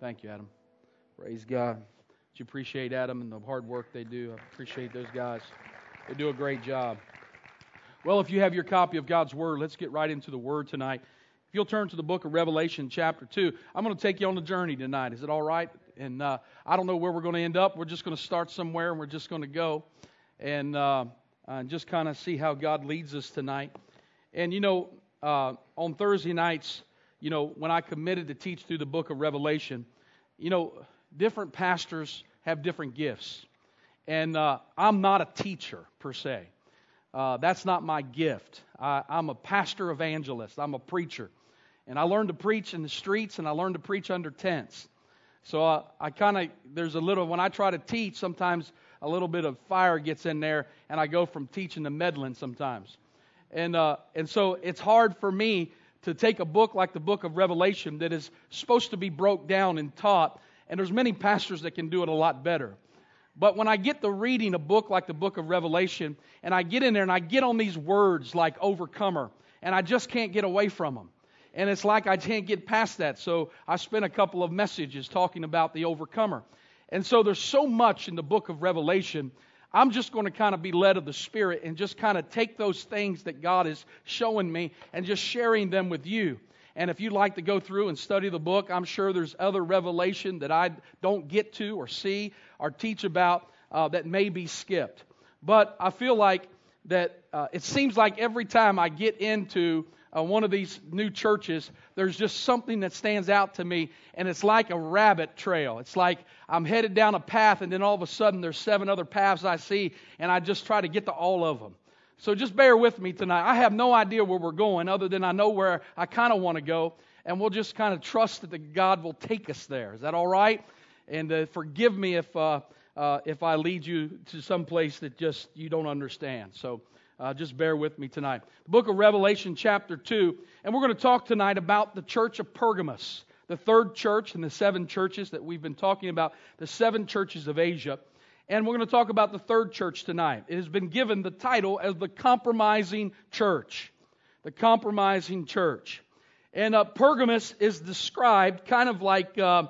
Thank you, Adam. Praise God. You appreciate Adam and the hard work they do. I appreciate those guys. They do a great job. Well, if you have your copy of God's Word, let's get right into the Word tonight. If you'll turn to the book of Revelation, chapter 2, I'm going to take you on a journey tonight. Is it all right? And I don't know where we're going to end up. We're just going to start somewhere, and we're just going to go and just kind of see how God leads us tonight. And, on Thursday nights, when I committed to teach through the book of Revelation, different pastors have different gifts. And I'm not a teacher, per se. That's not my gift. I'm a pastor evangelist. I'm a preacher. And I learned to preach in the streets, and I learned to preach under tents. So there's a little, when I try to teach, sometimes a little bit of fire gets in there, and I go from teaching to meddling sometimes. And so it's hard for me to take a book like the book of Revelation that is supposed to be broke down and taught, and there's many pastors that can do it a lot better. But when I get to reading a book like the book of Revelation, and I get in there and I get on these words like overcomer, and I just can't get away from them. And it's like I can't get past that. So I spent a couple of messages talking about the overcomer. And so there's so much in the book of Revelation. I'm just going to kind of be led of the Spirit and just kind of take those things that God is showing me and just sharing them with you. And if you'd like to go through and study the book, I'm sure there's other revelation that I don't get to or see or teach about that may be skipped. But I feel like that it seems like every time I get into one of these new churches, there's just something that stands out to me, and it's like a rabbit trail. It's like I'm headed down a path, and then all of a sudden there's 7 other paths I see, and I just try to get to all of them. So just bear with me tonight. I have no idea where we're going other than I know where I kind of want to go. And we'll just kind of trust that God will take us there. Is that all right? And forgive me if I lead you to some place that just you don't understand. So just bear with me tonight. The book of Revelation chapter 2. And we're going to talk tonight about the church of Pergamos, the third church in the 7 churches that we've been talking about, the 7 churches of Asia. And we're going to talk about the third church tonight. It has been given the title as the compromising church. The compromising church. And Pergamos is described kind of like,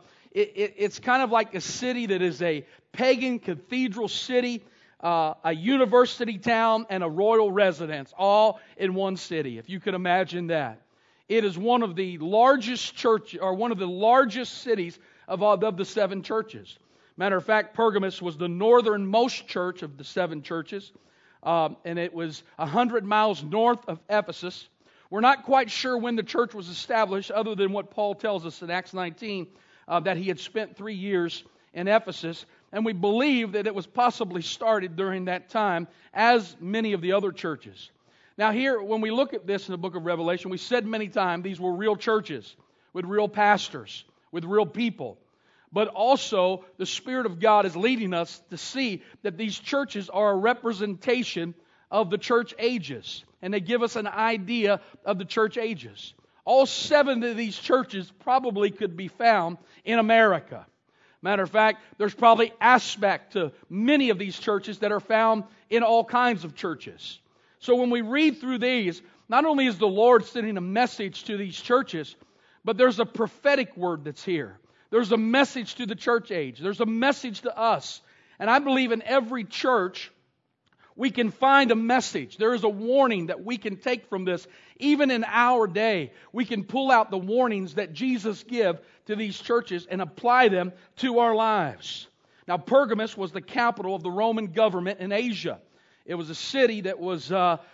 it's kind of like a city that is a pagan cathedral city, a university town, and a royal residence, all in one city, if you could imagine that. It is one of the largest church, or one of the largest cities of the 7 churches. Matter of fact, Pergamos was the northernmost church of the 7 churches, and it was 100 miles north of Ephesus. We're not quite sure when the church was established, other than what Paul tells us in Acts 19, that he had spent 3 years in Ephesus, and we believe that it was possibly started during that time, as many of the other churches. Now here, when we look at this in the book of Revelation, we said many times these were real churches, with real pastors, with real people. But also, the Spirit of God is leading us to see that these churches are a representation of the church ages. And they give us an idea of the church ages. All 7 of these churches probably could be found in America. Matter of fact, there's probably aspect to many of these churches that are found in all kinds of churches. So when we read through these, not only is the Lord sending a message to these churches, but there's a prophetic word that's here. There's a message to the church age. There's a message to us. And I believe in every church we can find a message. There is a warning that we can take from this. Even in our day, we can pull out the warnings that Jesus gave to these churches and apply them to our lives. Now, Pergamos was the capital of the Roman government in Asia. It was a city that was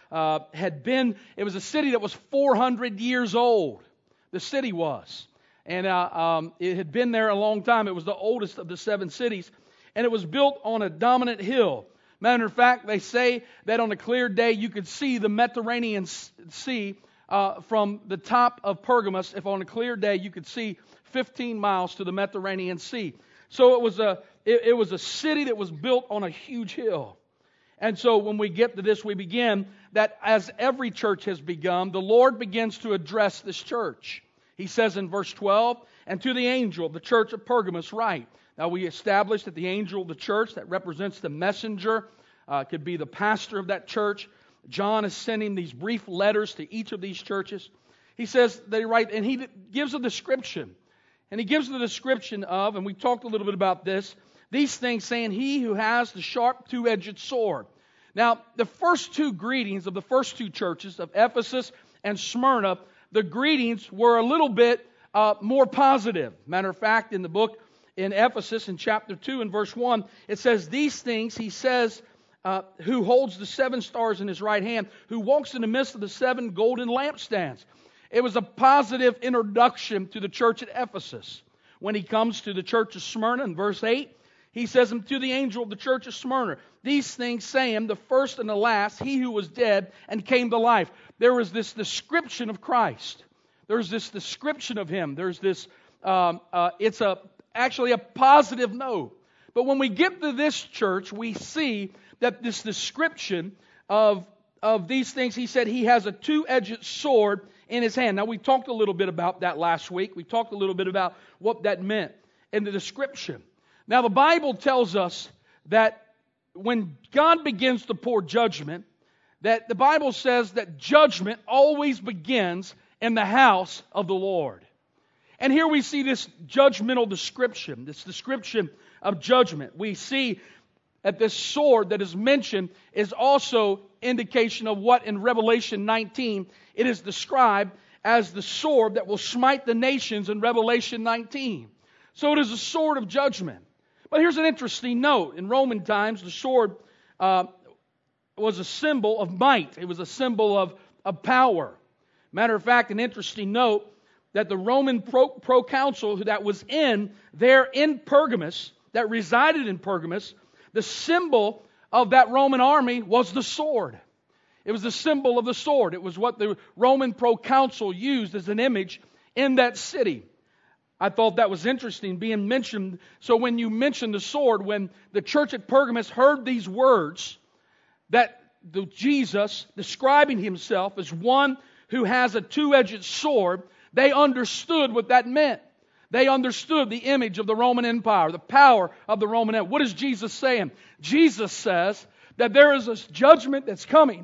it was a city that was 400 years old. The city was. And it had been there a long time. It was the oldest of the 7 cities. And it was built on a dominant hill. Matter of fact, they say that on a clear day you could see the Mediterranean Sea from the top of Pergamos. If on a clear day you could see 15 miles to the Mediterranean Sea. So it was a city that was built on a huge hill. And so when we get to this, we begin that as every church has begun, the Lord begins to address this church. He says in verse 12, and to the angel of the church of Pergamos write. Now we established that the angel of the church that represents the messenger could be the pastor of that church. John is sending these brief letters to each of these churches. He says they write, and he gives a description. And he gives the description of, and we talked a little bit about this, these things saying, he who has the sharp two-edged sword. Now, the first two greetings of the first two churches, of Ephesus and Smyrna, the greetings were a little bit more positive. Matter of fact, in the book in Ephesus, in chapter 2 and verse 1, it says, these things, he says, who holds the 7 stars in his right hand, who walks in the midst of the 7 golden lampstands. It was a positive introduction to the church at Ephesus. When he comes to the church of Smyrna in verse 8, he says to the angel of the church of Smyrna, these things saying, the first and the last, he who was dead and came to life. There was this description of Christ. There's this description of Him. There's this, it's actually a positive note. But when we get to this church, we see that this description of these things, he said he has a two-edged sword in his hand. Now, we talked a little bit about that last week. We talked a little bit about what that meant in the description. Now, the Bible tells us that when God begins to pour judgment, that the Bible says that judgment always begins in the house of the Lord. And here we see this judgmental description, this description of judgment. We see that this sword that is mentioned is also indication of what in Revelation 19 it is described as the sword that will smite the nations in Revelation 19. So it is a sword of judgment. But here's an interesting note. In Roman times, the sword was a symbol of might. It was a symbol of power. Matter of fact, an interesting note that the Roman proconsul that was in Pergamus, that resided in Pergamus, the symbol of that Roman army was the sword. It was the symbol of the sword. It was what the Roman proconsul used as an image in that city. I thought that was interesting being mentioned. So when you mention the sword, when the church at Pergamus heard these words, that Jesus describing himself as one who has a two-edged sword, they understood what that meant. They understood the image of the Roman Empire, the power of the Roman Empire. What is Jesus saying? Jesus says that there is a judgment that's coming,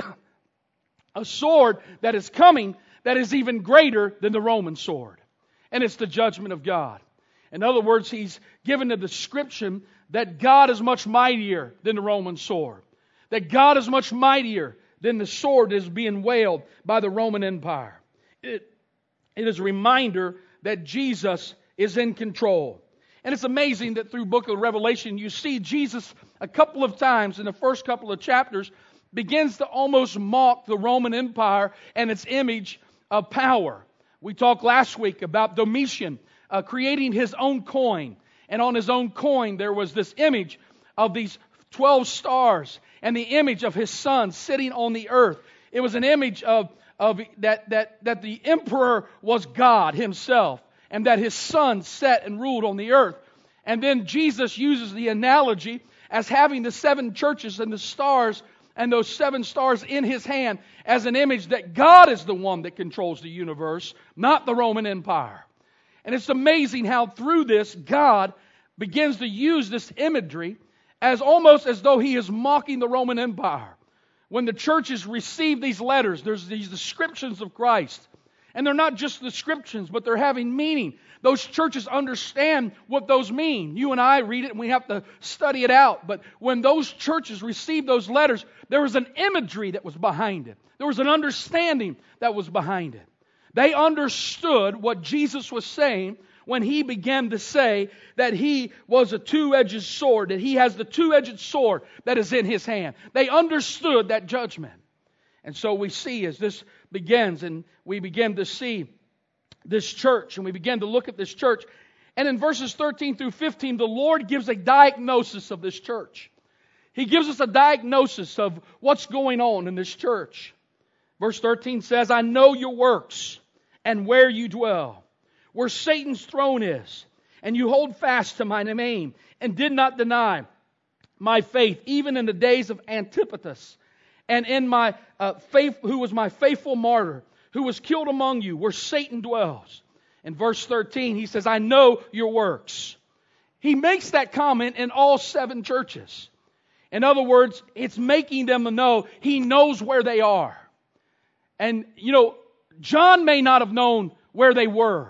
a sword that is coming that is even greater than the Roman sword. And it's the judgment of God. In other words, he's given the description that God is much mightier than the Roman sword. That God is much mightier than the sword that is being wielded by the Roman Empire. It is a reminder that Jesus is in control. And it's amazing that through book of Revelation, you see Jesus a couple of times in the first couple of chapters begins to almost mock the Roman Empire and its image of power. We talked last week about Domitian creating his own coin. And on his own coin there was this image of these 12 stars and the image of his son sitting on the earth. It was an image of that the emperor was God himself and that his son sat and ruled on the earth. And then Jesus uses the analogy as having the 7 churches and the stars and those 7 stars in his hand as an image that God is the one that controls the universe, not the Roman Empire. And it's amazing how through this, God begins to use this imagery as almost as though He is mocking the Roman Empire. When the churches receive these letters, there's these descriptions of Christ. And they're not just descriptions, but they're having meaning. Those churches understand what those mean. You and I read it and we have to study it out. But when those churches received those letters, there was an imagery that was behind it. There was an understanding that was behind it. They understood what Jesus was saying when He began to say that He was a two-edged sword, that He has the two-edged sword that is in His hand. They understood that judgment. And so we see as this begins and we begin to see this church and we begin to look at this church. And in verses 13 through 15, the Lord gives a diagnosis of this church. He gives us a diagnosis of what's going on in this church. Verse 13 says, I know your works and where you dwell, where Satan's throne is, and you hold fast to my name and did not deny my faith, even in the days of Antipater, and in my faith, who was my faithful martyr, who was killed among you, where Satan dwells. In verse 13, he says, I know your works. He makes that comment in all 7 churches. In other words, it's making them know He knows where they are. And, John may not have known where they were,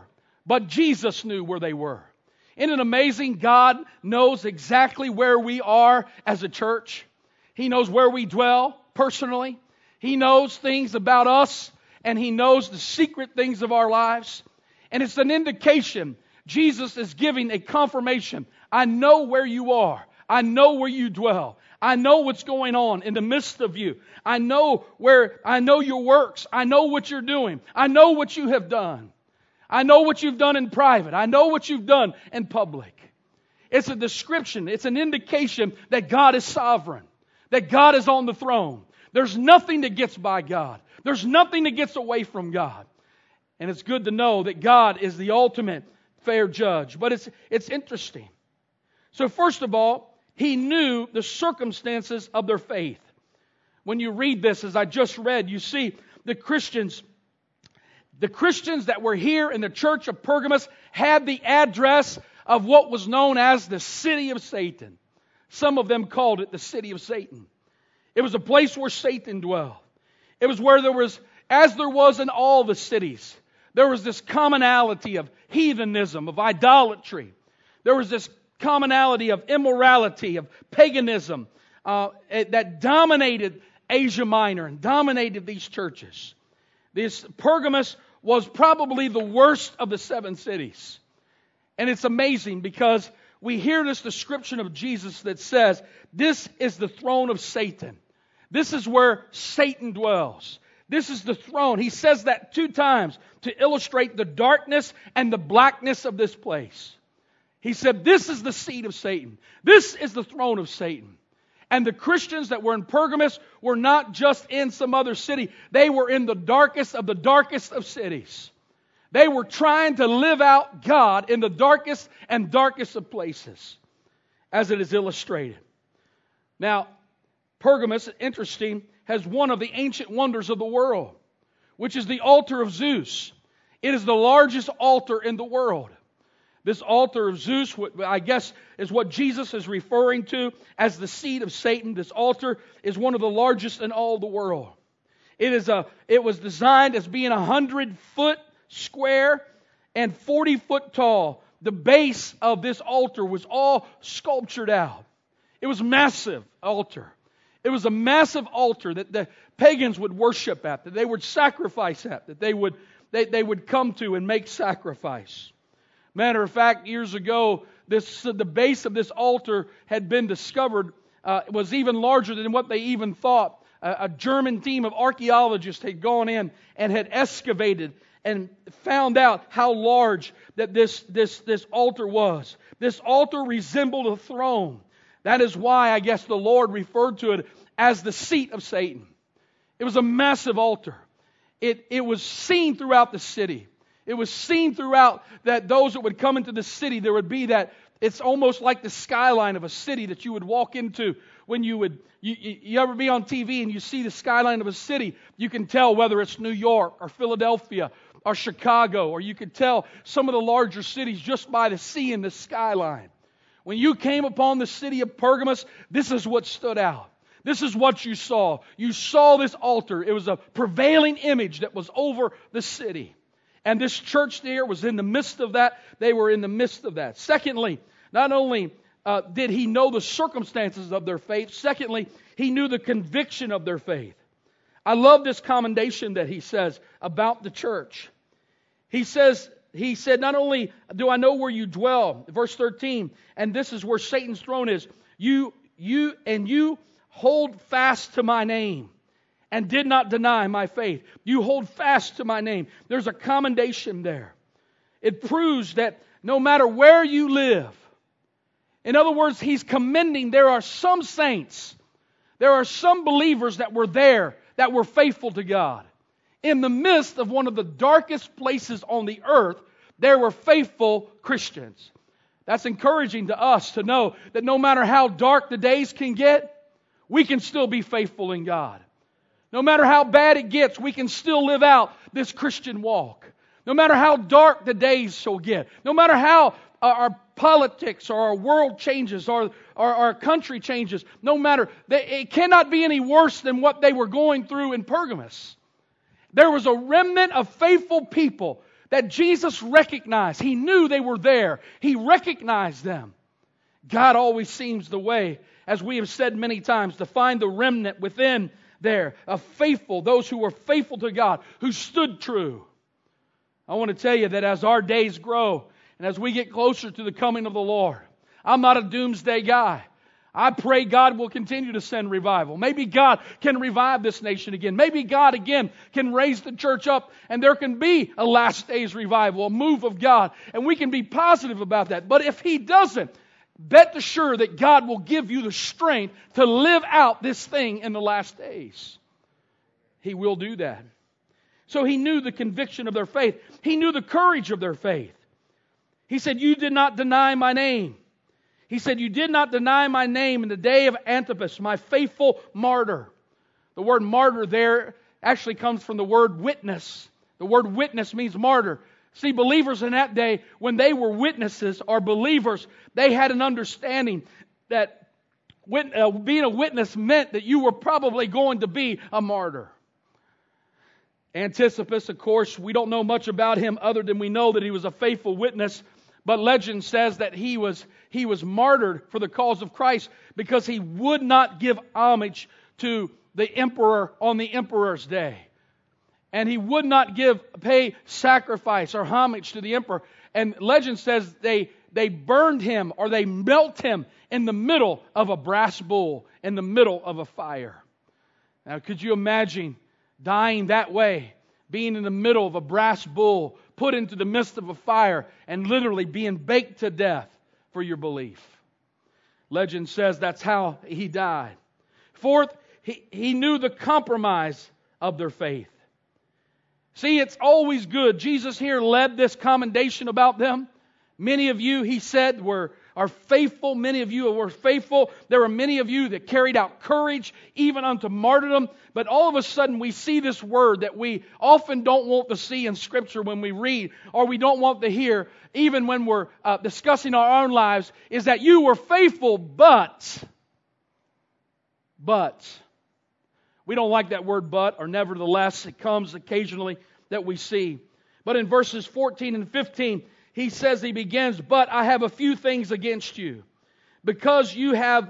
But Jesus knew where they were. Isn't it amazing? God knows exactly where we are as a church. He knows where we dwell personally. He knows things about us, and He knows the secret things of our lives. And it's an indication. Jesus is giving a confirmation. I know where you are. I know where you dwell. I know what's going on in the midst of you. I know your works. I know what you're doing. I know what you have done. I know what you've done in private. I know what you've done in public. It's a description. It's an indication that God is sovereign. That God is on the throne. There's nothing that gets by God. There's nothing that gets away from God. And it's good to know that God is the ultimate fair judge. But it's interesting. So first of all, He knew the circumstances of their faith. When you read this, as I just read, you see the Christians that were here in the church of Pergamos had the address of what was known as the city of Satan. Some of them called it the city of Satan. It was a place where Satan dwelled. It was where there was, as there was in all the cities, there was this commonality of heathenism, of idolatry. There was this commonality of immorality, of paganism that dominated Asia Minor and dominated these churches. This Pergamos was probably the worst of the 7 cities. And it's amazing because we hear this description of Jesus that says, this is the throne of Satan. This is where Satan dwells. This is the throne. He says that 2 times to illustrate the darkness and the blackness of this place. He said, this is the seat of Satan. This is the throne of Satan. And the Christians that were in Pergamos were not just in some other city. They were in the darkest of cities. They were trying to live out God in the darkest and darkest of places, as it is illustrated. Now, Pergamos, interesting, has one of the ancient wonders of the world, which is the altar of Zeus. It is the largest altar in the world. This altar of Zeus, I guess, is what Jesus is referring to as the seat of Satan. This altar is one of the largest in all the world. It was designed as being 100-foot square and 40-foot tall. The base of this altar was all sculptured out. It was a massive altar. It was a massive altar that the pagans would worship at, that they would sacrifice at, that they would come to and make sacrifice. Matter of fact, years ago, the base of this altar had been discovered, was even larger than what they even thought. A German team of archaeologists had gone in and had excavated and found out how large that this altar was. This altar resembled a throne. That is why, I guess, the Lord referred to it as the seat of Satan. It was a massive altar. It was seen throughout the city. It was seen throughout that those that would come into the city, there would be that, it's almost like the skyline of a city that you would walk into when you ever be on TV and you see the skyline of a city, you can tell whether it's New York or Philadelphia or Chicago, or you could tell some of the larger cities just by the seeing the skyline. When you came upon the city of Pergamos, this is what stood out. This is what you saw. You saw this altar. It was a prevailing image that was over the city. And this church there was in the midst of that. They were in the midst of that. Secondly, not only did he know the circumstances of their faith, secondly, he knew the conviction of their faith. I love this commendation that he says about the church. He said, not only do I know where you dwell, verse 13, and this is where Satan's throne is, you hold fast to my name and did not deny my faith. You hold fast to my name. There's a commendation there. It proves that no matter where you live, in other words, he's commending there are some saints, there are some believers that were there that were faithful to God. In the midst of one of the darkest places on the earth, there were faithful Christians. That's encouraging to us to know that no matter how dark the days can get, we can still be faithful in God. No matter how bad it gets, we can still live out this Christian walk. No matter how dark the days shall get, no matter how our politics or our world changes or our country changes, no matter, it cannot be any worse than what they were going through in Pergamos. There was a remnant of faithful people that Jesus recognized. He knew they were there. He recognized them. God always seems the way, as we have said many times, to find the remnant within there of faithful, those who were faithful to God, who stood true. I want to tell you that as our days grow and as we get closer to the coming of the Lord, I'm not a doomsday guy. I pray God will continue to send revival. Maybe God can revive this nation again. Maybe God again can raise the church up and there can be a last days revival, a move of God. And we can be positive about that. But if He doesn't, bet assured that God will give you the strength to live out this thing in the last days. He will do that. So He knew the conviction of their faith. He knew the courage of their faith. He said, "You did not deny my name." He said, "You did not deny my name in the day of Antipas, my faithful martyr." The word martyr there actually comes from the word witness. The word witness means martyr. See, believers in that day, when they were witnesses or believers, they had an understanding that being a witness meant that you were probably going to be a martyr. Antipas, of course, we don't know much about him other than we know that he was a faithful witness. But legend says that he was martyred for the cause of Christ because he would not give homage to the emperor on the emperor's day. And he would not pay sacrifice or homage to the emperor. And legend says they burned him or they melt him in the middle of a brass bull, in the middle of a fire. Now, could you imagine dying that way, being in the middle of a brass bull, put into the midst of a fire, and literally being baked to death for your belief? Legend says that's how he died. Fourth, he knew the compromise of their faith. See, it's always good. Jesus here led this commendation about them. Many of you, He said, are faithful. Many of you were faithful. There are many of you that carried out courage, even unto martyrdom. But all of a sudden we see this word that we often don't want to see in Scripture when we read, or we don't want to hear, even when we're discussing our own lives, is that you were faithful, but. We don't like that word but, or nevertheless. It comes occasionally that we see. But in verses 14 and 15, he begins, "But I have a few things against you, because you have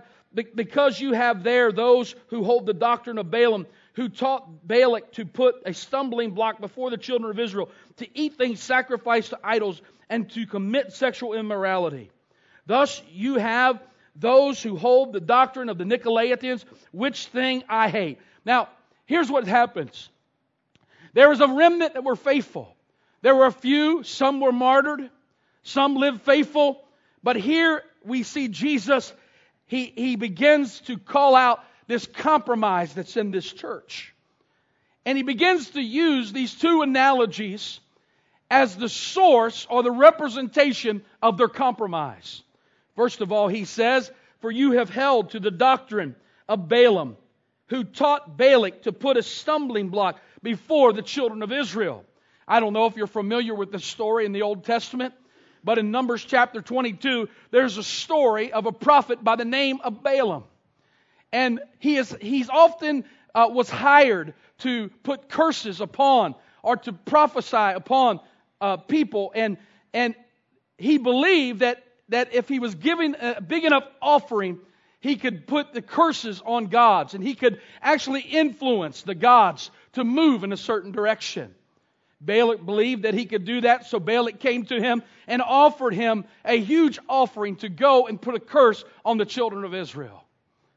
there those who hold the doctrine of Balaam, who taught Balak to put a stumbling block before the children of Israel, to eat things sacrificed to idols, and to commit sexual immorality. Thus you have those who hold the doctrine of the Nicolaitans, which thing I hate." Now, here's what happens. There was a remnant that were faithful. There were a few, some were martyred, some lived faithful. But here we see Jesus, he begins to call out this compromise that's in this church. And he begins to use these two analogies as the source or the representation of their compromise. First of all, he says, "For you have held to the doctrine of Balaam, who taught Balak to put a stumbling block before the children of Israel." I don't know if you're familiar with this story in the Old Testament, but in Numbers chapter 22, there's a story of a prophet by the name of Balaam. And he's often was hired to put curses upon or to prophesy upon people. And he believed that if he was given a big enough offering, he could put the curses on gods, and he could actually influence the gods to move in a certain direction. Balak believed that he could do that, so Balak came to him and offered him a huge offering to go and put a curse on the children of Israel.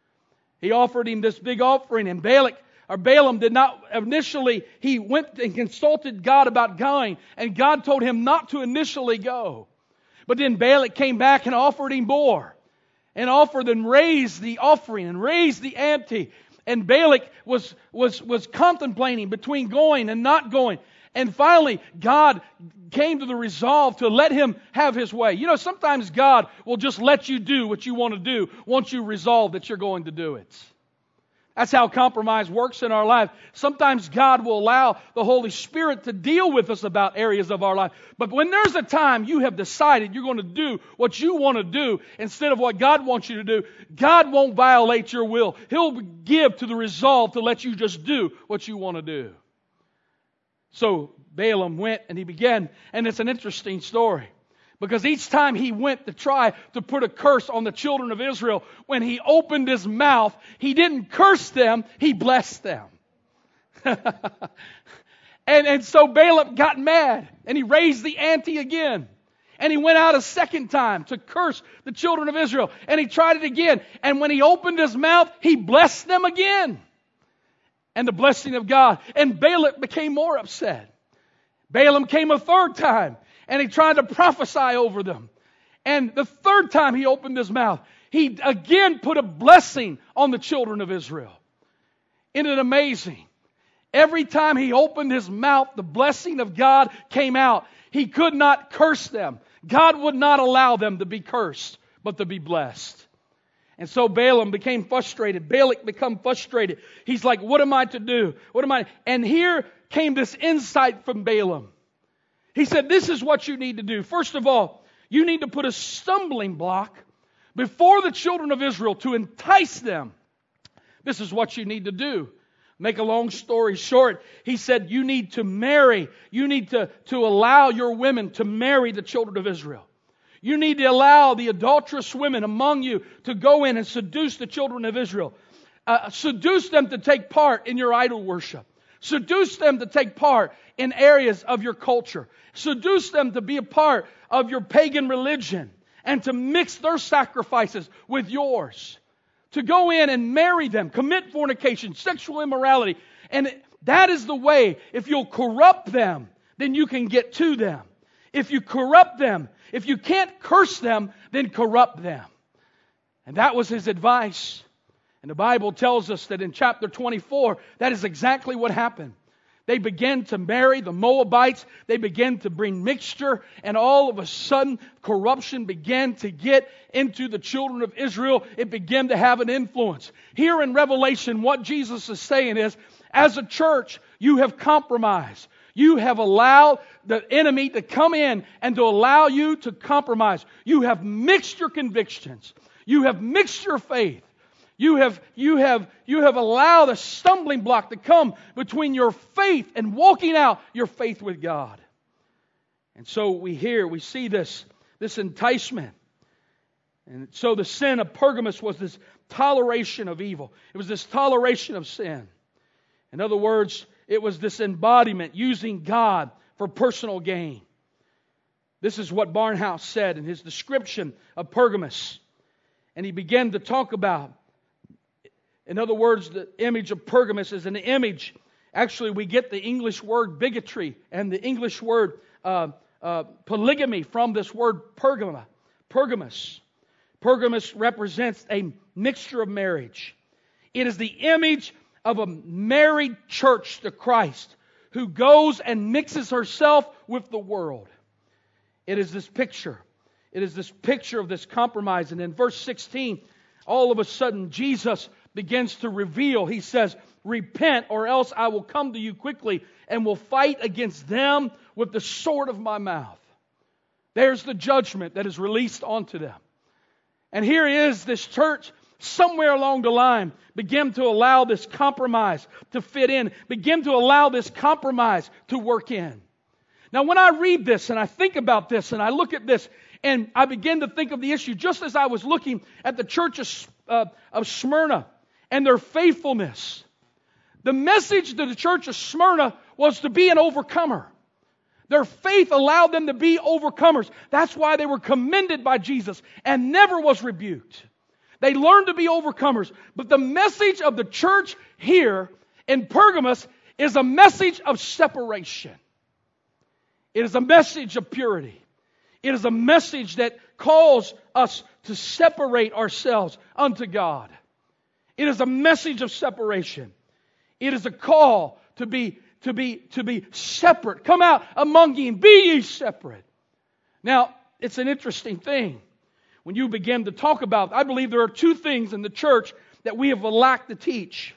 He offered him this big offering, and Balaam did not initially, he went and consulted God about going, and God told him not to initially go. But then Balak came back and offered him more, and offered and raised the offering and raised the ante. And Balak was contemplating between going and not going. And finally, God came to the resolve to let him have his way. You know, sometimes God will just let you do what you want to do once you resolve that you're going to do it. That's how compromise works in our life. Sometimes God will allow the Holy Spirit to deal with us about areas of our life. But when there's a time you have decided you're going to do what you want to do instead of what God wants you to do, God won't violate your will. He'll give to the resolve to let you just do what you want to do. So Balaam went and he began, and it's an interesting story. Because each time he went to try to put a curse on the children of Israel, when he opened his mouth, he didn't curse them, he blessed them. and so Balaam got mad, and he raised the ante again. And he went out a second time to curse the children of Israel. And he tried it again. And when he opened his mouth, he blessed them again. And the blessing of God. And Balak became more upset. Balaam came a third time. And he tried to prophesy over them. And the third time he opened his mouth, he again put a blessing on the children of Israel. Isn't it amazing? Every time he opened his mouth, the blessing of God came out. He could not curse them. God would not allow them to be cursed, but to be blessed. And so Balaam became frustrated. Balak became frustrated. He's like, what am I to do? What am I? And here came this insight from Balaam. He said, this is what you need to do. First of all, you need to put a stumbling block before the children of Israel to entice them. This is what you need to do. Make a long story short, he said, you need to marry. You need to allow your women to marry the children of Israel. You need to allow the adulterous women among you to go in and seduce the children of Israel. Seduce them to take part in your idol worship. Seduce them to take part in areas of your culture. Seduce them to be a part of your pagan religion and to mix their sacrifices with yours. To go in and marry them, commit fornication, sexual immorality. And that is the way. If you'll corrupt them, then you can get to them. If you corrupt them, if you can't curse them, then corrupt them. And that was his advice. And the Bible tells us that in chapter 24, that is exactly what happened. They began to marry the Moabites. They began to bring mixture. And all of a sudden, corruption began to get into the children of Israel. It began to have an influence. Here in Revelation, what Jesus is saying is, as a church, you have compromised. You have allowed the enemy to come in and to allow you to compromise. You have mixed your convictions. You have mixed your faith. You have allowed a stumbling block to come between your faith and walking out your faith with God. And so we see this enticement. And so the sin of Pergamos was this toleration of evil. It was this toleration of sin. In other words, it was this embodiment using God for personal gain. This is what Barnhouse said in his description of Pergamos. And he began to talk about, in other words, the image of Pergamos is an image. Actually, we get the English word bigotry and the English word polygamy from this word Pergamos. Pergamos represents a mixture of marriage. It is the image of a married church to Christ who goes and mixes herself with the world. It is this picture. It is this picture of this compromise. And in verse 16, all of a sudden, Jesus begins to reveal. He says, repent or else I will come to you quickly and will fight against them with the sword of my mouth. There's the judgment that is released onto them. And here is this church somewhere along the line begin to allow this compromise to fit in. Begin to allow this compromise to work in. Now when I read this and I think about this and I look at this and I begin to think of the issue just as I was looking at the church of Smyrna and their faithfulness. The message to the church of Smyrna was to be an overcomer. Their faith allowed them to be overcomers. That's why they were commended by Jesus and never was rebuked. They learned to be overcomers. But the message of the church here in Pergamos is a message of separation. It is a message of purity. It is a message that calls us to separate ourselves unto God. It is a message of separation. It is a call to be separate. Come out among ye and be ye separate. Now, it's an interesting thing. When you begin to talk about, I believe there are two things in the church that we have lacked to teach.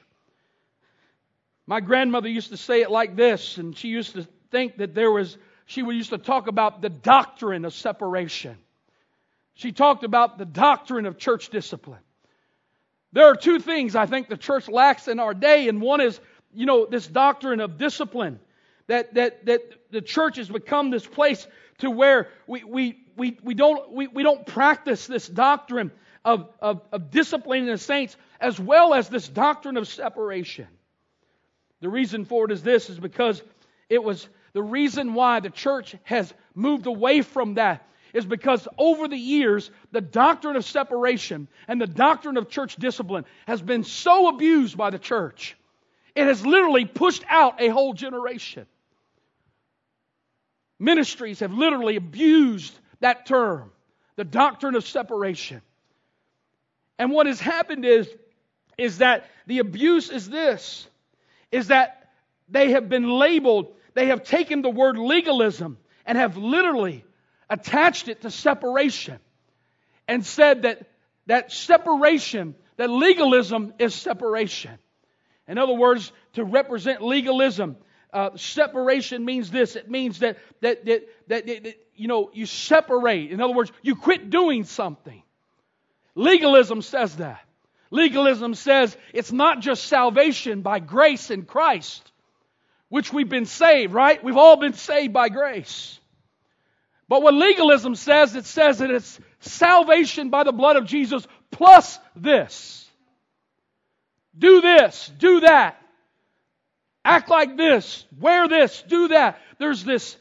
My grandmother used to say it like this, and she used to think that she used to talk about the doctrine of separation. She talked about the doctrine of church discipline. There are two things I think the church lacks in our day, and one is, this doctrine of discipline. that the church has become this place to where we don't practice this doctrine of disciplining the saints as well as this doctrine of separation. The reason for it is this, is because it was the reason why the church has moved away from that is because over the years, the doctrine of separation and the doctrine of church discipline has been so abused by the church. It has literally pushed out a whole generation. Ministries have literally abused that term, the doctrine of separation. And what has happened is that the abuse is this, is that they have been labeled, they have taken the word legalism and have literally attached it to separation and said that separation, that legalism is separation. In other words, to represent legalism, separation means this. It means that you separate. In other words, you quit doing something. Legalism says that. Legalism says it's not just salvation by grace in Christ, which we've been saved, right? We've all been saved by grace. But what legalism says, it says that it's salvation by the blood of Jesus plus this. Do this, do that. Act like this, wear this, do that. There's this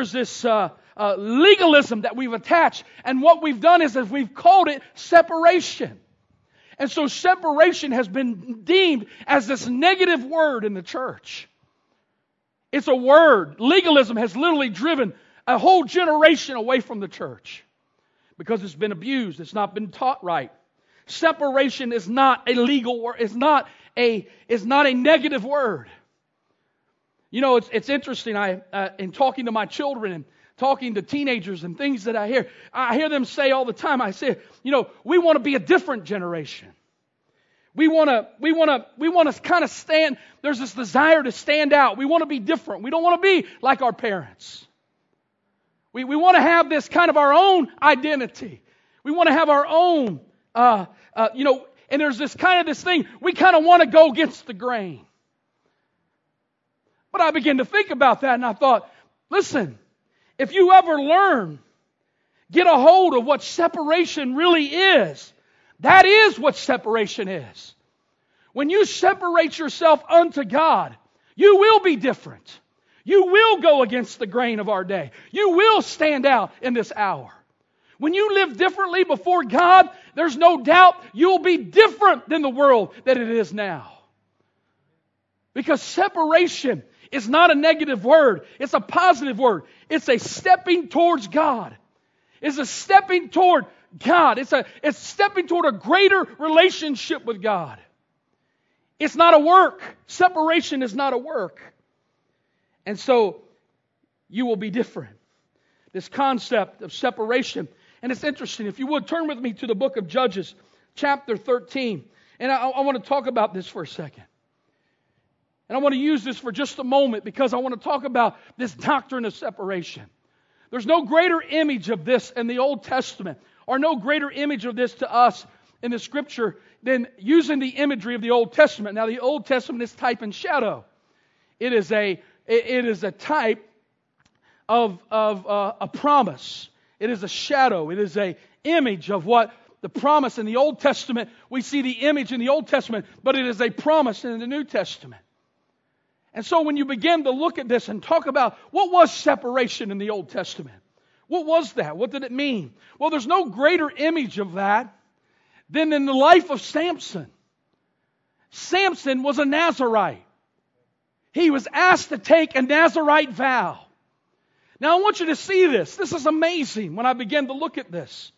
legalism that we've attached. And what we've done is we've called it separation. And so separation has been deemed as this negative word in the church. It's a word. Legalism has literally driven a whole generation away from the church because it's been abused. It's not been taught right. Separation is not a legal word. It's not a negative word. You know, it's interesting. In talking to my children and talking to teenagers and things that I hear them say all the time. I say, we want to be a different generation. We want to kind of stand. There's this desire to stand out. We want to be different. We don't want to be like our parents. We want to have this kind of our own identity. We want to have our own, and there's this thing. We kind of want to go against the grain. But I began to think about that and I thought, listen, if you ever get a hold of what separation really is, that is what separation is. When you separate yourself unto God, you will be different. You will go against the grain of our day. You will stand out in this hour. When you live differently before God, there's no doubt you'll be different than the world that it is now. Because separation is not a negative word. It's a positive word. It's a stepping towards God. It's a stepping toward God. It's stepping toward a greater relationship with God. It's not a work. Separation is not a work. And so you will be different. This concept of separation. And it's interesting. If you would, turn with me to the book of Judges, chapter 13. And I want to talk about this for a second. And I want to use this for just a moment because I want to talk about this doctrine of separation. There's no greater image of this in the Old Testament, or no greater image of this to us in the Scripture than using the imagery of the Old Testament. Now, the Old Testament is type and shadow. It is a type of a promise. It is a shadow. It is an image of what the promise in the Old Testament. We see the image in the Old Testament, but it is a promise in the New Testament. And so when you begin to look at this and talk about what was separation in the Old Testament, what was that? What did it mean? Well, there's no greater image of that than in the life of Samson. Samson was a Nazirite. He was asked to take a Nazirite vow. Now I want you to see this. This is amazing when I begin to look at this.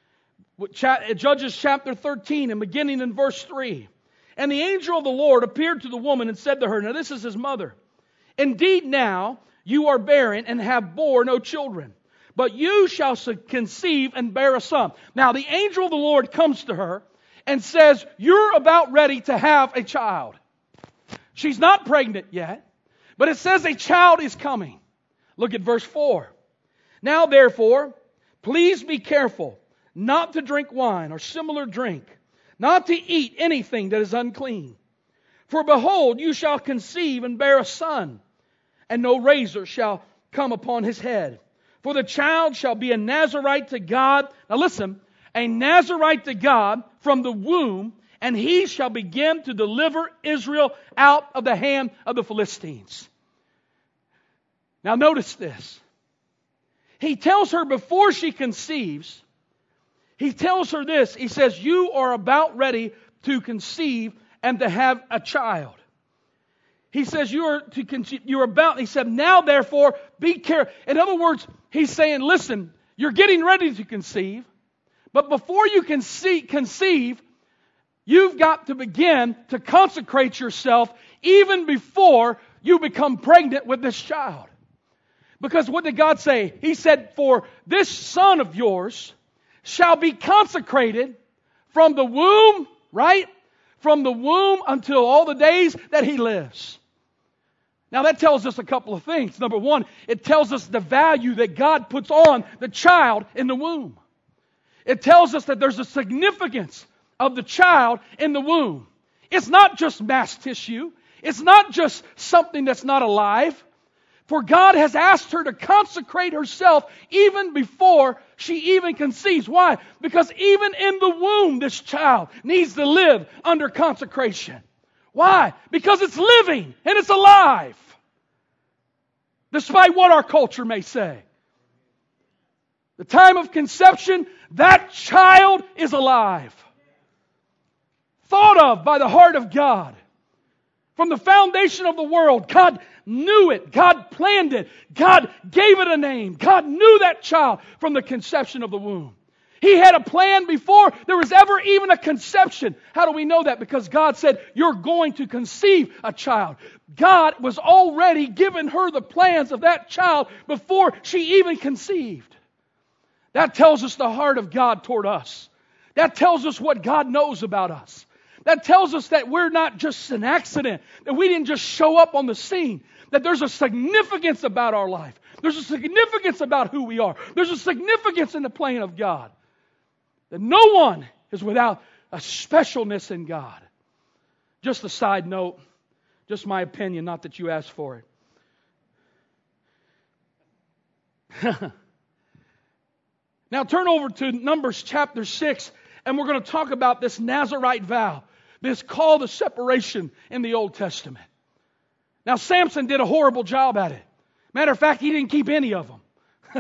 Judges chapter 13 and beginning in verse 3. And the angel of the Lord appeared to the woman and said to her, now this is his mother, indeed now you are barren and have bore no children, but you shall conceive and bear a son. Now the angel of the Lord comes to her and says, you're about ready to have a child. She's not pregnant yet, but it says a child is coming. Look at verse 4. Now therefore, please be careful not to drink wine or similar drink, not to eat anything that is unclean. For behold, you shall conceive and bear a son, and no razor shall come upon his head. For the child shall be a Nazarite to God. Now listen, a Nazarite to God from the womb, and he shall begin to deliver Israel out of the hand of the Philistines. Now notice this. He tells her before she conceives, he tells her this. He says, you are about ready to conceive and to have a child. He says, he said, now therefore, be careful. In other words, he's saying, listen, you're getting ready to conceive, but before you can conceive, you've got to begin to consecrate yourself even before you become pregnant with this child. Because what did God say? He said, for this son of yours shall be consecrated from the womb, right? From the womb until all the days that he lives. Now that tells us a couple of things. Number one, it tells us the value that God puts on the child in the womb. It tells us that there's a significance of the child in the womb. It's not just mass tissue. It's not just something that's not alive. For God has asked her to consecrate herself even before she even conceives. Why? Because even in the womb, this child needs to live under consecration. Why? Because it's living and it's alive. Despite what our culture may say. The time of conception, that child is alive. Thought of by the heart of God. From the foundation of the world, God knew it. God planned it. God gave it a name. God knew that child from the conception of the womb. He had a plan before there was ever even a conception. How do we know that? Because God said, you're going to conceive a child. God was already giving her the plans of that child before she even conceived. That tells us the heart of God toward us. That tells us what God knows about us. That tells us that we're not just an accident, that we didn't just show up on the scene, that there's a significance about our life. There's a significance about who we are. There's a significance in the plan of God. That no one is without a specialness in God. Just a side note, just my opinion, not that you asked for it. Now turn over to Numbers chapter 6, and we're going to talk about this Nazirite vow. This call to separation in the Old Testament. Now Samson did a horrible job at it. Matter of fact, he didn't keep any of them.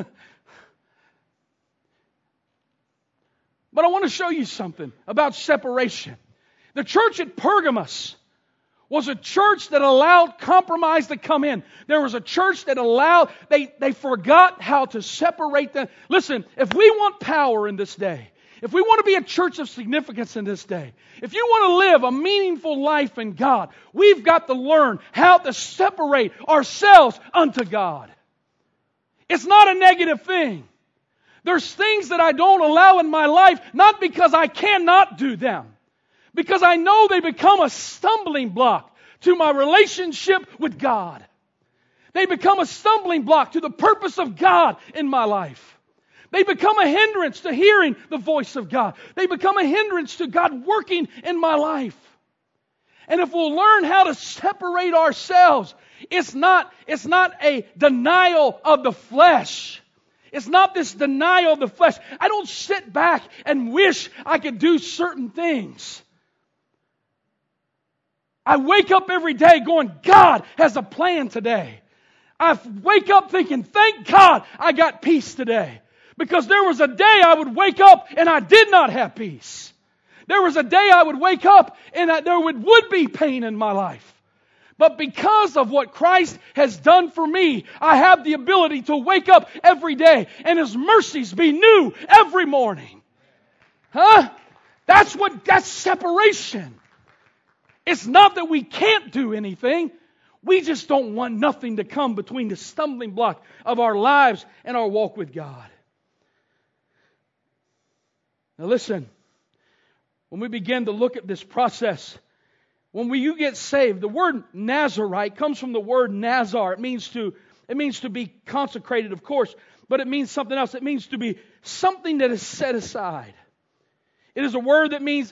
But I want to show you something about separation. The church at Pergamos was a church that allowed compromise to come in. There was a church that allowed, they forgot how to separate them. Listen, if we want power in this day, if we want to be a church of significance in this day, if you want to live a meaningful life in God, we've got to learn how to separate ourselves unto God. It's not a negative thing. There's things that I don't allow in my life, not because I cannot do them, because I know they become a stumbling block to my relationship with God. They become a stumbling block to the purpose of God in my life. They become a hindrance to hearing the voice of God. They become a hindrance to God working in my life. And if we'll learn how to separate ourselves, it's not a denial of the flesh. It's not this denial of the flesh. I don't sit back and wish I could do certain things. I wake up every day going, God has a plan today. I wake up thinking, thank God I got peace today. Because there was a day I would wake up and I did not have peace. There was a day I would wake up and there would be pain in my life. But because of what Christ has done for me, I have the ability to wake up every day and His mercies be new every morning. Huh? That's separation. It's not that we can't do anything. We just don't want nothing to come between the stumbling block of our lives and our walk with God. Now listen, when we begin to look at this process, when you get saved, the word Nazarite comes from the word Nazar. It means to be consecrated, of course, but it means something else. It means to be something that is set aside. It is a word that means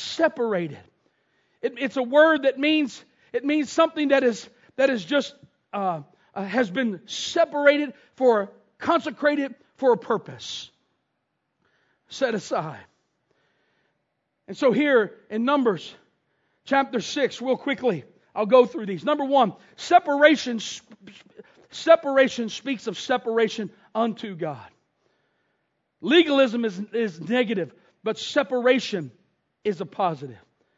separated. It's a word that means something that is just has been separated consecrated for a purpose. Set aside. And so here in Numbers chapter 6, real quickly, I'll go through these. Number one, separation speaks of separation unto God. Legalism is negative, but separation is a positive.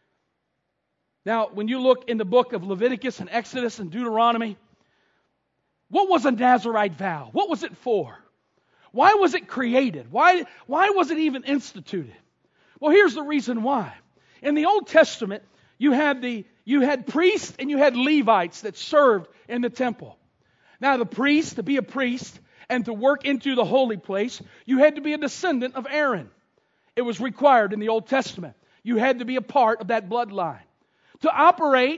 Now, when you look in the book of Leviticus and Exodus and Deuteronomy, what was a Nazirite vow? What was it for? Why was it created? Why was it even instituted? Well, here's the reason why. In the Old Testament, you had priests and you had Levites that served in the temple. Now, the priest, to be a priest and to work into the holy place, you had to be a descendant of Aaron. It was required in the Old Testament. You had to be a part of that bloodline. To operate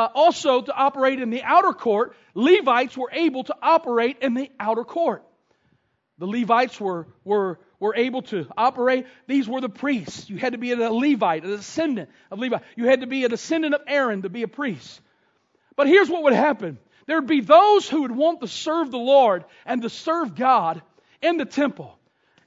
in the outer court, Levites were able to operate in the outer court. The Levites were able to operate. These were the priests. You had to be a Levite, a descendant of Levi. You had to be a descendant of Aaron to be a priest. But here's what would happen. There would be those who would want to serve the Lord and to serve God in the temple.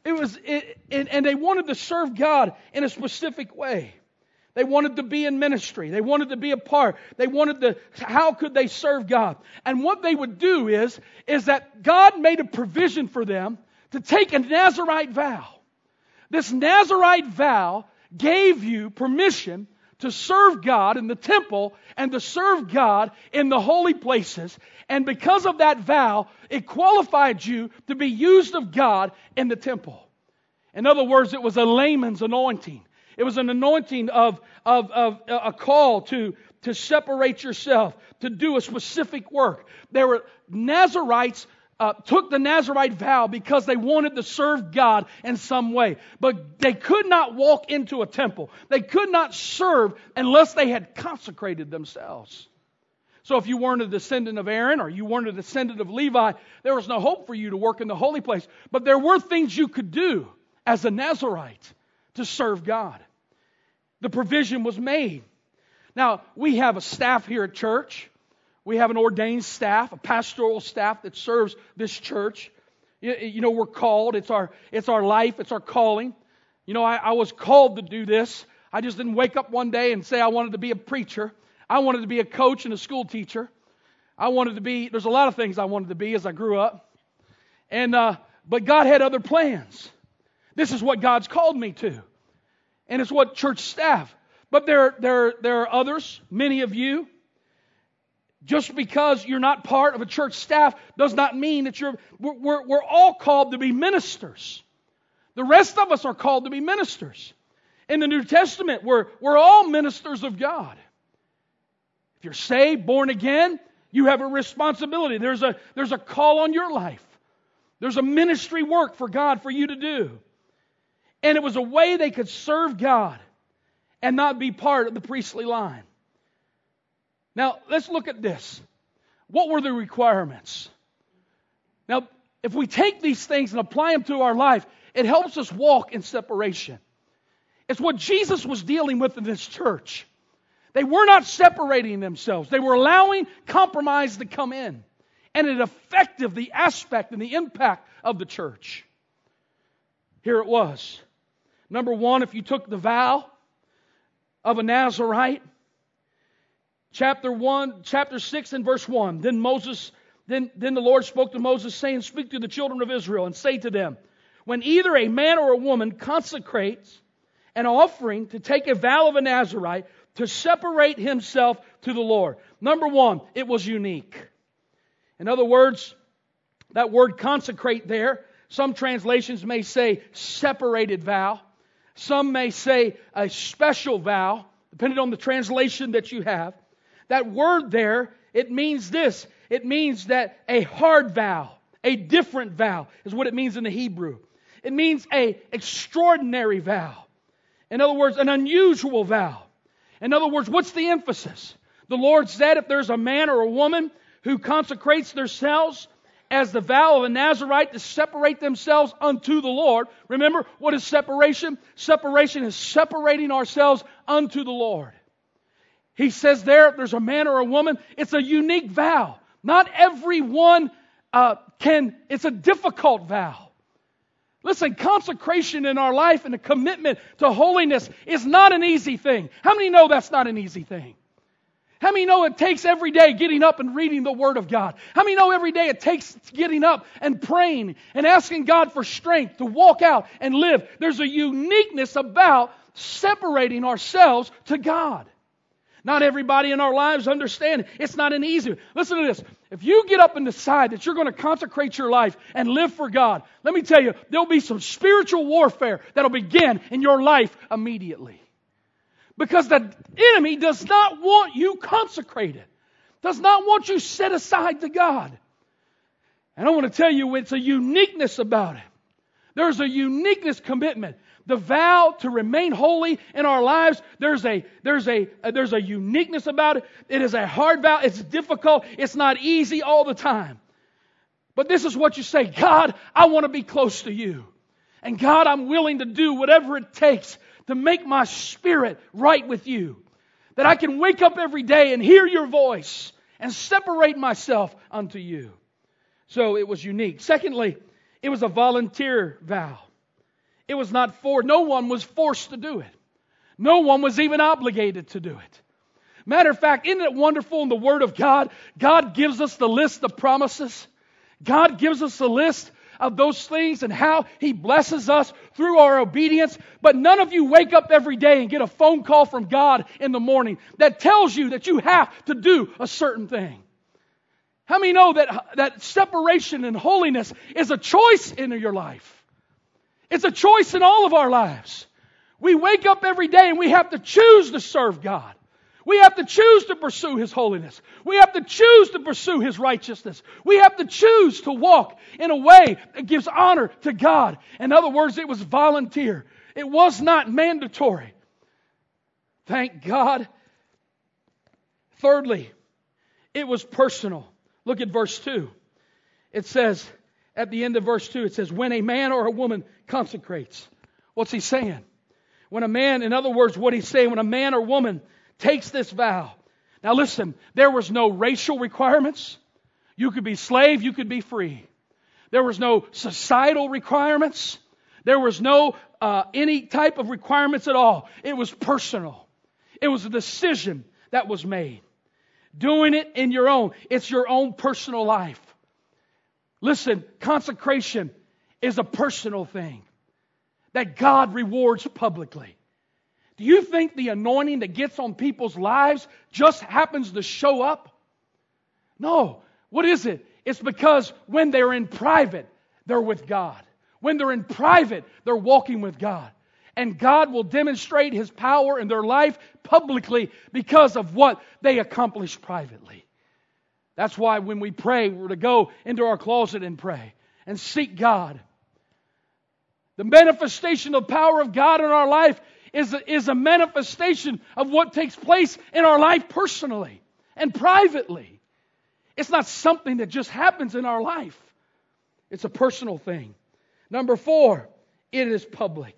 And they wanted to serve God in a specific way. They wanted to be in ministry. They wanted to be a part. How could they serve God? And what they would do is that God made a provision for them to take a Nazirite vow. This Nazirite vow gave you permission to serve God in the temple and to serve God in the holy places. And because of that vow, it qualified you to be used of God in the temple. In other words, it was a layman's anointing. It was an anointing of a call to separate yourself, to do a specific work. There were Nazirites took the Nazirite vow because they wanted to serve God in some way. But they could not walk into a temple. They could not serve unless they had consecrated themselves. So if you weren't a descendant of Aaron or you weren't a descendant of Levi, there was no hope for you to work in the holy place. But there were things you could do as a Nazirite to serve God. The provision was made. Now, we have a staff here at church. We have an ordained staff, a pastoral staff that serves this church. You know, we're called. It's our life. It's our calling. You know, I was called to do this. I just didn't wake up one day and say I wanted to be a preacher. I wanted to be a coach and a school teacher. There's a lot of things I wanted to be as I grew up. But God had other plans. This is what God's called me to. And it's what church staff. But there are others, many of you. Just because you're not part of a church staff does not mean that we're all called to be ministers. The rest of us are called to be ministers. In the New Testament, we're all ministers of God. If you're saved, born again, you have a responsibility. There's a call on your life. There's a ministry work for God for you to do. And it was a way they could serve God and not be part of the priestly line. Now, let's look at this. What were the requirements? Now, if we take these things and apply them to our life, it helps us walk in separation. It's what Jesus was dealing with in this church. They were not separating themselves. They were allowing compromise to come in. And it affected the aspect and the impact of the church. Here it was. Number one, if you took the vow of a Nazirite, chapter 6 and verse 1. Then the Lord spoke to Moses, saying, Speak to the children of Israel, and say to them, When either a man or a woman consecrates an offering to take a vow of a Nazirite, to separate himself to the Lord. Number one, it was unique. In other words, that word consecrate there, some translations may say separated vow. Some may say a special vow, depending on the translation that you have. That word there, it means this. It means that a hard vow, a different vow is what it means in the Hebrew. It means an extraordinary vow. In other words, an unusual vow. In other words, what's the emphasis? The Lord said if there's a man or a woman who consecrates themselves as the vow of a Nazirite to separate themselves unto the Lord. Remember, what is separation? Separation is separating ourselves unto the Lord. He says there, if there's a man or a woman, it's a unique vow. Not everyone it's a difficult vow. Listen, consecration in our life and a commitment to holiness is not an easy thing. How many know that's not an easy thing? How many know it takes every day getting up and reading the Word of God? How many know every day it takes getting up and praying and asking God for strength to walk out and live? There's a uniqueness about separating ourselves to God. Not everybody in our lives understand. It's not an easy. Listen to this. If you get up and decide that you're going to consecrate your life and live for God, let me tell you, there'll be some spiritual warfare that'll begin in your life immediately. Because the enemy does not want you consecrated. Does not want you set aside to God. And I want to tell you, it's a uniqueness about it. There's a uniqueness commitment. The vow to remain holy in our lives, there's a uniqueness about it. It is a hard vow. It's difficult. It's not easy all the time. But this is what you say, God, I want to be close to you. And God, I'm willing to do whatever it takes to make my spirit right with you. That I can wake up every day and hear your voice and separate myself unto you. So it was unique. Secondly, it was a volunteer vow. It was not no one was forced to do it. No one was even obligated to do it. Matter of fact, isn't it wonderful in the Word of God? God gives us the list of promises. God gives us the list of those things and how He blesses us through our obedience. But none of you wake up every day and get a phone call from God in the morning that tells you that you have to do a certain thing. How many know that separation and holiness is a choice in your life? It's a choice in all of our lives. We wake up every day and we have to choose to serve God. We have to choose to pursue His holiness. We have to choose to pursue His righteousness. We have to choose to walk in a way that gives honor to God. In other words, it was volunteer. It was not mandatory. Thank God. Thirdly, it was personal. Look at verse 2. It says, at the end of verse 2, it says, when a man or a woman consecrates. What's he saying? When a man, in other words, what he's saying, when a man or woman takes this vow. Now listen, there was no racial requirements. You could be slave, you could be free. There was no societal requirements. There was no any type of requirements at all. It was personal. It was a decision that was made. Doing it in your own. It's your own personal life. Listen, consecration is a personal thing that God rewards publicly. Do you think the anointing that gets on people's lives just happens to show up? No. What is it? It's because when they're in private, they're with God. When they're in private, they're walking with God. And God will demonstrate His power in their life publicly because of what they accomplish privately. That's why when we pray, we're to go into our closet and pray and seek God. The manifestation of the power of God in our life is a manifestation of what takes place in our life personally and privately. It's not something that just happens in our life. It's a personal thing. Number 4, it is public.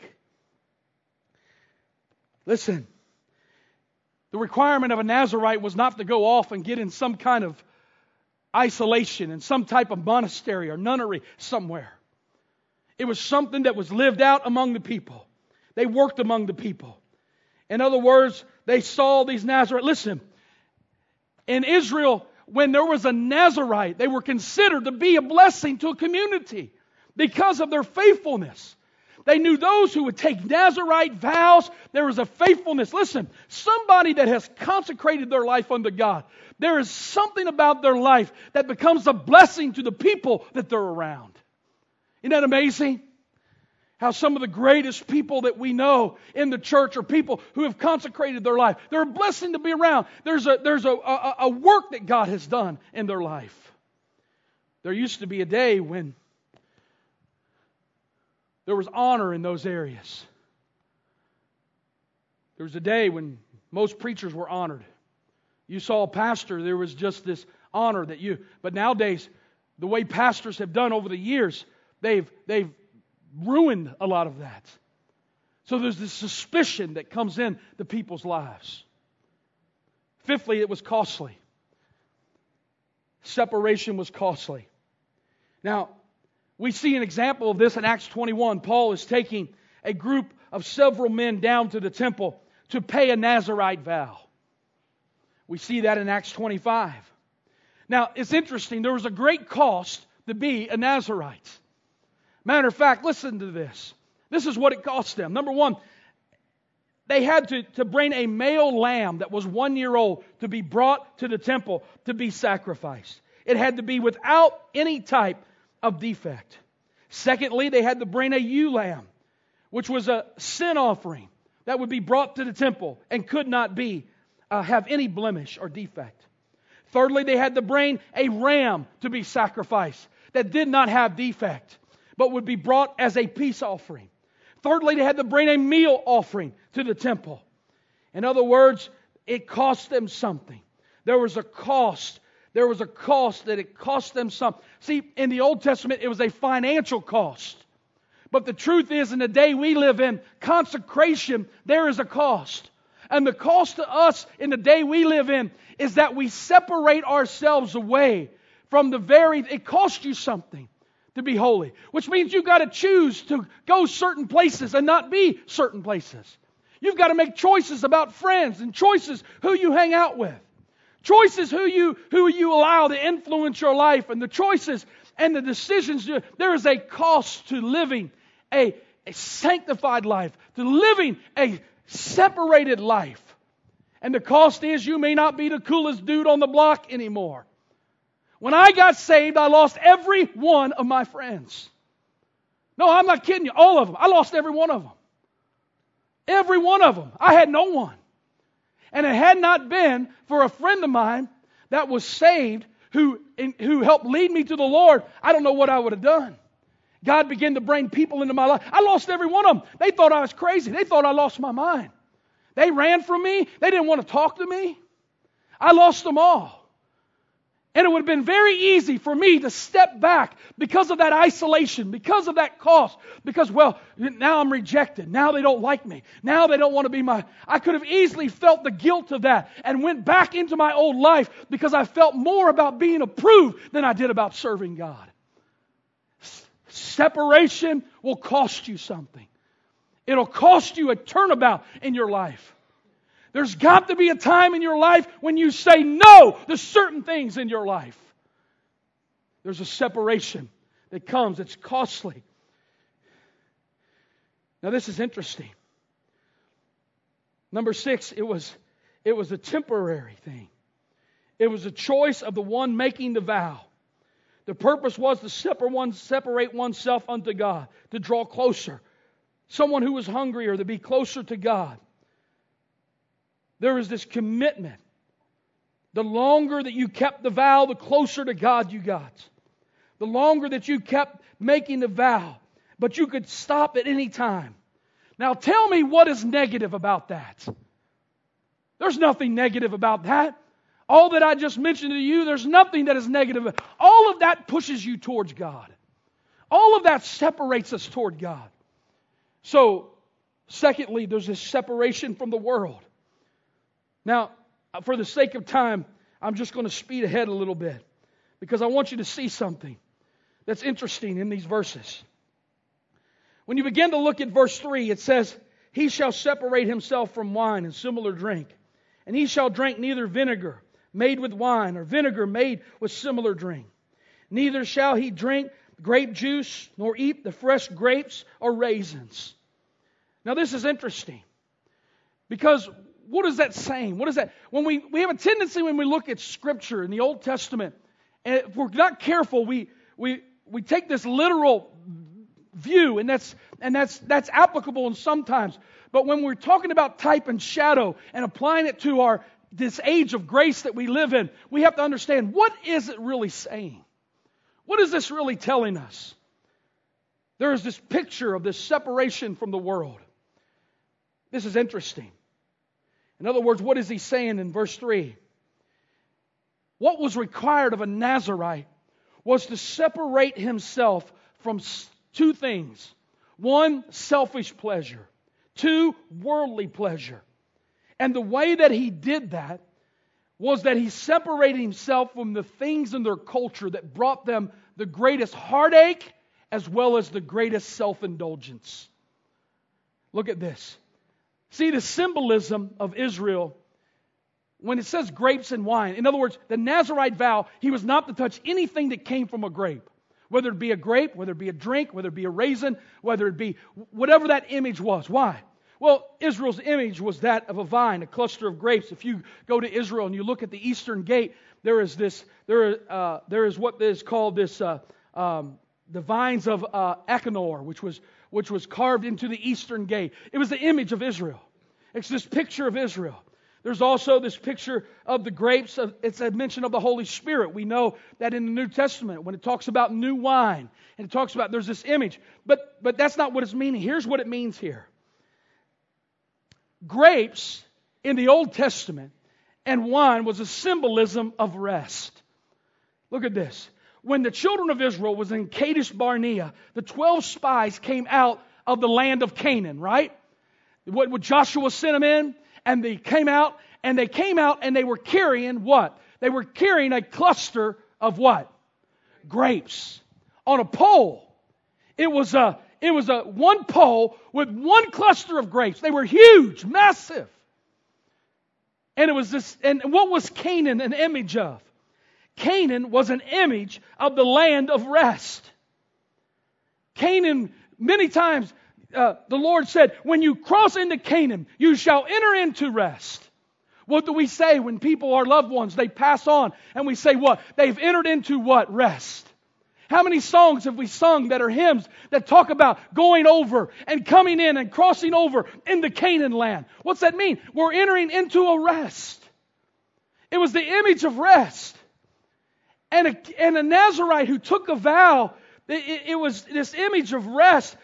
Listen, the requirement of a Nazirite was not to go off and get in some kind of isolation in some type of monastery or nunnery somewhere. It was something that was lived out among the people. They worked among the people. In other words, they saw these Nazarites. Listen, in Israel, when there was a Nazirite, they were considered to be a blessing to a community because of their faithfulness. They knew those who would take Nazirite vows. There was a faithfulness. Listen, somebody that has consecrated their life unto God, there is something about their life that becomes a blessing to the people that they're around. Isn't that amazing? How some of the greatest people that we know in the church are people who have consecrated their life. They're a blessing to be around. There's a work that God has done in their life. There used to be a day when there was honor in those areas. There was a day when most preachers were honored. You saw a pastor, there was just this honor that you... But nowadays, the way pastors have done over the years, they've ruined a lot of that. So there's this suspicion that comes in the people's lives. Fifthly, it was costly. Separation was costly. Now, we see an example of this in Acts 21. Paul is taking a group of several men down to the temple to pay a Nazirite vow. We see that in Acts 25. Now, it's interesting. There was a great cost to be a Nazirite. Matter of fact, listen to this. This is what it cost them. Number one, they had to bring a male lamb that was 1 year old to be brought to the temple to be sacrificed. It had to be without any type of defect. Secondly, they had to bring a ewe lamb, which was a sin offering that would be brought to the temple and could not be have any blemish or defect. Thirdly, they had to bring a ram to be sacrificed that did not have defect, but would be brought as a peace offering. Thirdly, they had to bring a meal offering to the temple. In other words, it cost them something. There was a cost. There was a cost that it cost them something. See, in the Old Testament, it was a financial cost. But the truth is, in the day we live in, consecration, there is a cost. And the cost to us in the day we live in is that we separate ourselves away from it costs you something to be holy. Which means you've got to choose to go certain places and not be certain places. You've got to make choices about friends and choices who you hang out with. Choices who you allow to influence your life, and the choices and the decisions. There is a cost to living a sanctified life, to living a separated life. And the cost is you may not be the coolest dude on the block anymore. When I got saved, I lost every one of my friends. No, I'm not kidding you. All of them. I lost every one of them. Every one of them. I had no one. And it had not been for a friend of mine that was saved who helped lead me to the Lord, I don't know what I would have done. God began to bring people into my life. I lost every one of them. They thought I was crazy. They thought I lost my mind. They ran from me. They didn't want to talk to me. I lost them all. And it would have been very easy for me to step back because of that isolation, because of that cost. Because, well, now I'm rejected. Now they don't like me. Now they don't want to be I could have easily felt the guilt of that and went back into my old life because I felt more about being approved than I did about serving God. Separation will cost you something. It'll cost you a turnabout in your life. There's got to be a time in your life when you say no to certain things in your life. There's a separation that comes. It's costly. Now this is interesting. Number 6, it was a temporary thing. It was a choice of the one making the vow. The purpose was to separate oneself unto God, to draw closer. Someone who was hungrier to be closer to God. There was this commitment. The longer that you kept the vow, the closer to God you got. The longer that you kept making the vow, but you could stop at any time. Now tell me what is negative about that. There's nothing negative about that. All that I just mentioned to you, there's nothing that is negative. All of that pushes you towards God. All of that separates us toward God. So, secondly, there's this separation from the world. Now, for the sake of time, I'm just going to speed ahead a little bit because I want you to see something that's interesting in these verses. When you begin to look at verse 3, it says, "He shall separate himself from wine and similar drink, and he shall drink neither vinegar made with wine or vinegar made with similar drink. Neither shall he drink grape juice nor eat the fresh grapes or raisins." Now this is interesting because what is that saying? What is that? When we have a tendency when we look at Scripture in the Old Testament, and if we're not careful, we take this literal view, and that's applicable in sometimes. But when we're talking about type and shadow and applying it to this age of grace that we live in, we have to understand, what is it really saying? What is this really telling us? There is this picture of this separation from the world. This is interesting. In other words, what is he saying in verse 3? What was required of a Nazirite was to separate himself from 2 things. 1, selfish pleasure. 2, worldly pleasure. And the way that he did that was that he separated himself from the things in their culture that brought them the greatest heartache as well as the greatest self-indulgence. Look at this. See the symbolism of Israel when it says grapes and wine. In other words, the Nazirite vow, he was not to touch anything that came from a grape. Whether it be a grape, whether it be a drink, whether it be a raisin, whether it be whatever that image was. Why? Well, Israel's image was that of a vine, a cluster of grapes. If you go to Israel and you look at the eastern gate, there is what is called the vines of Achior, which was carved into the eastern gate. It was the image of Israel. It's this picture of Israel. There's also this picture of the grapes. It's a mention of the Holy Spirit. We know that in the New Testament, when it talks about new wine, and it talks about there's this image. But that's not what it's meaning. Here's what it means here. Grapes in the Old Testament and wine was a symbolism of rest. Look at this. When the children of Israel was in Kadesh Barnea, the 12 spies came out of the land of Canaan, right? What Joshua sent them in, and they came out and they were carrying what? They were carrying a cluster of what? Grapes on a pole. It was a one pole with one cluster of grapes. They were huge, massive. And it was this. And what was Canaan an image of? Canaan was an image of the land of rest. Canaan, many times, the Lord said, when you cross into Canaan, you shall enter into rest. What do we say when people, our loved ones, they pass on, and we say what? They've entered into what? Rest. How many songs have we sung that are hymns that talk about going over and coming in and crossing over into Canaan land? What's that mean? We're entering into a rest. It was the image of rest. And a Nazirite who took a vow, it was this image of rest.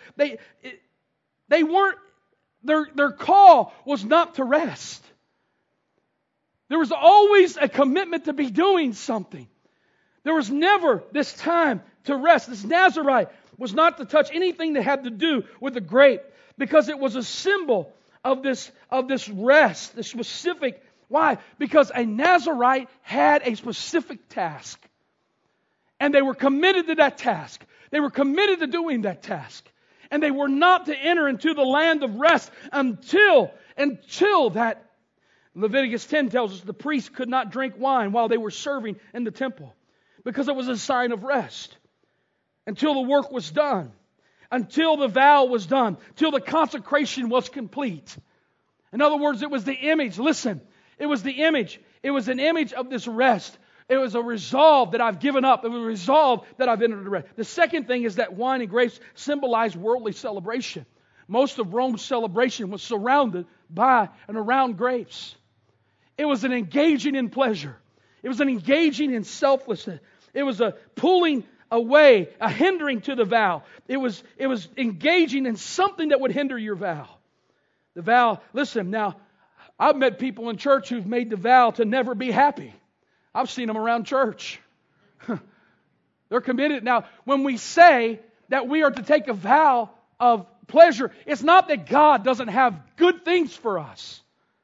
They weren't, their call was not to rest. There was always a commitment to be doing something. There was never this time to rest. This Nazirite was not to touch anything that had to do with the grape, because it was a symbol of this rest, this specific. Why? Because a Nazirite had a specific task. And they were committed to that task. They were committed to doing that task. And they were not to enter into the land of rest until that. Leviticus 10 tells us the priests could not drink wine while they were serving in the temple, because it was a sign of rest. Until the work was done. Until the vow was done. Till the consecration was complete. In other words, it was the image. Listen, it was the image. It was an image of this rest. It was a resolve that I've given up. It was a resolve that I've entered the rest. The second thing is that wine and grapes symbolize worldly celebration. Most of Rome's celebration was surrounded by and around grapes. It was an engaging in pleasure. It was an engaging in selflessness. It was a pulling away, a hindering to the vow. It was engaging in something that would hinder your vow. The vow, listen, now, I've met people in church who've made the vow to never be happy. I've seen them around church. They're committed. Now, when we say that we are to take a vow of pleasure, it's not that God doesn't have good things for us.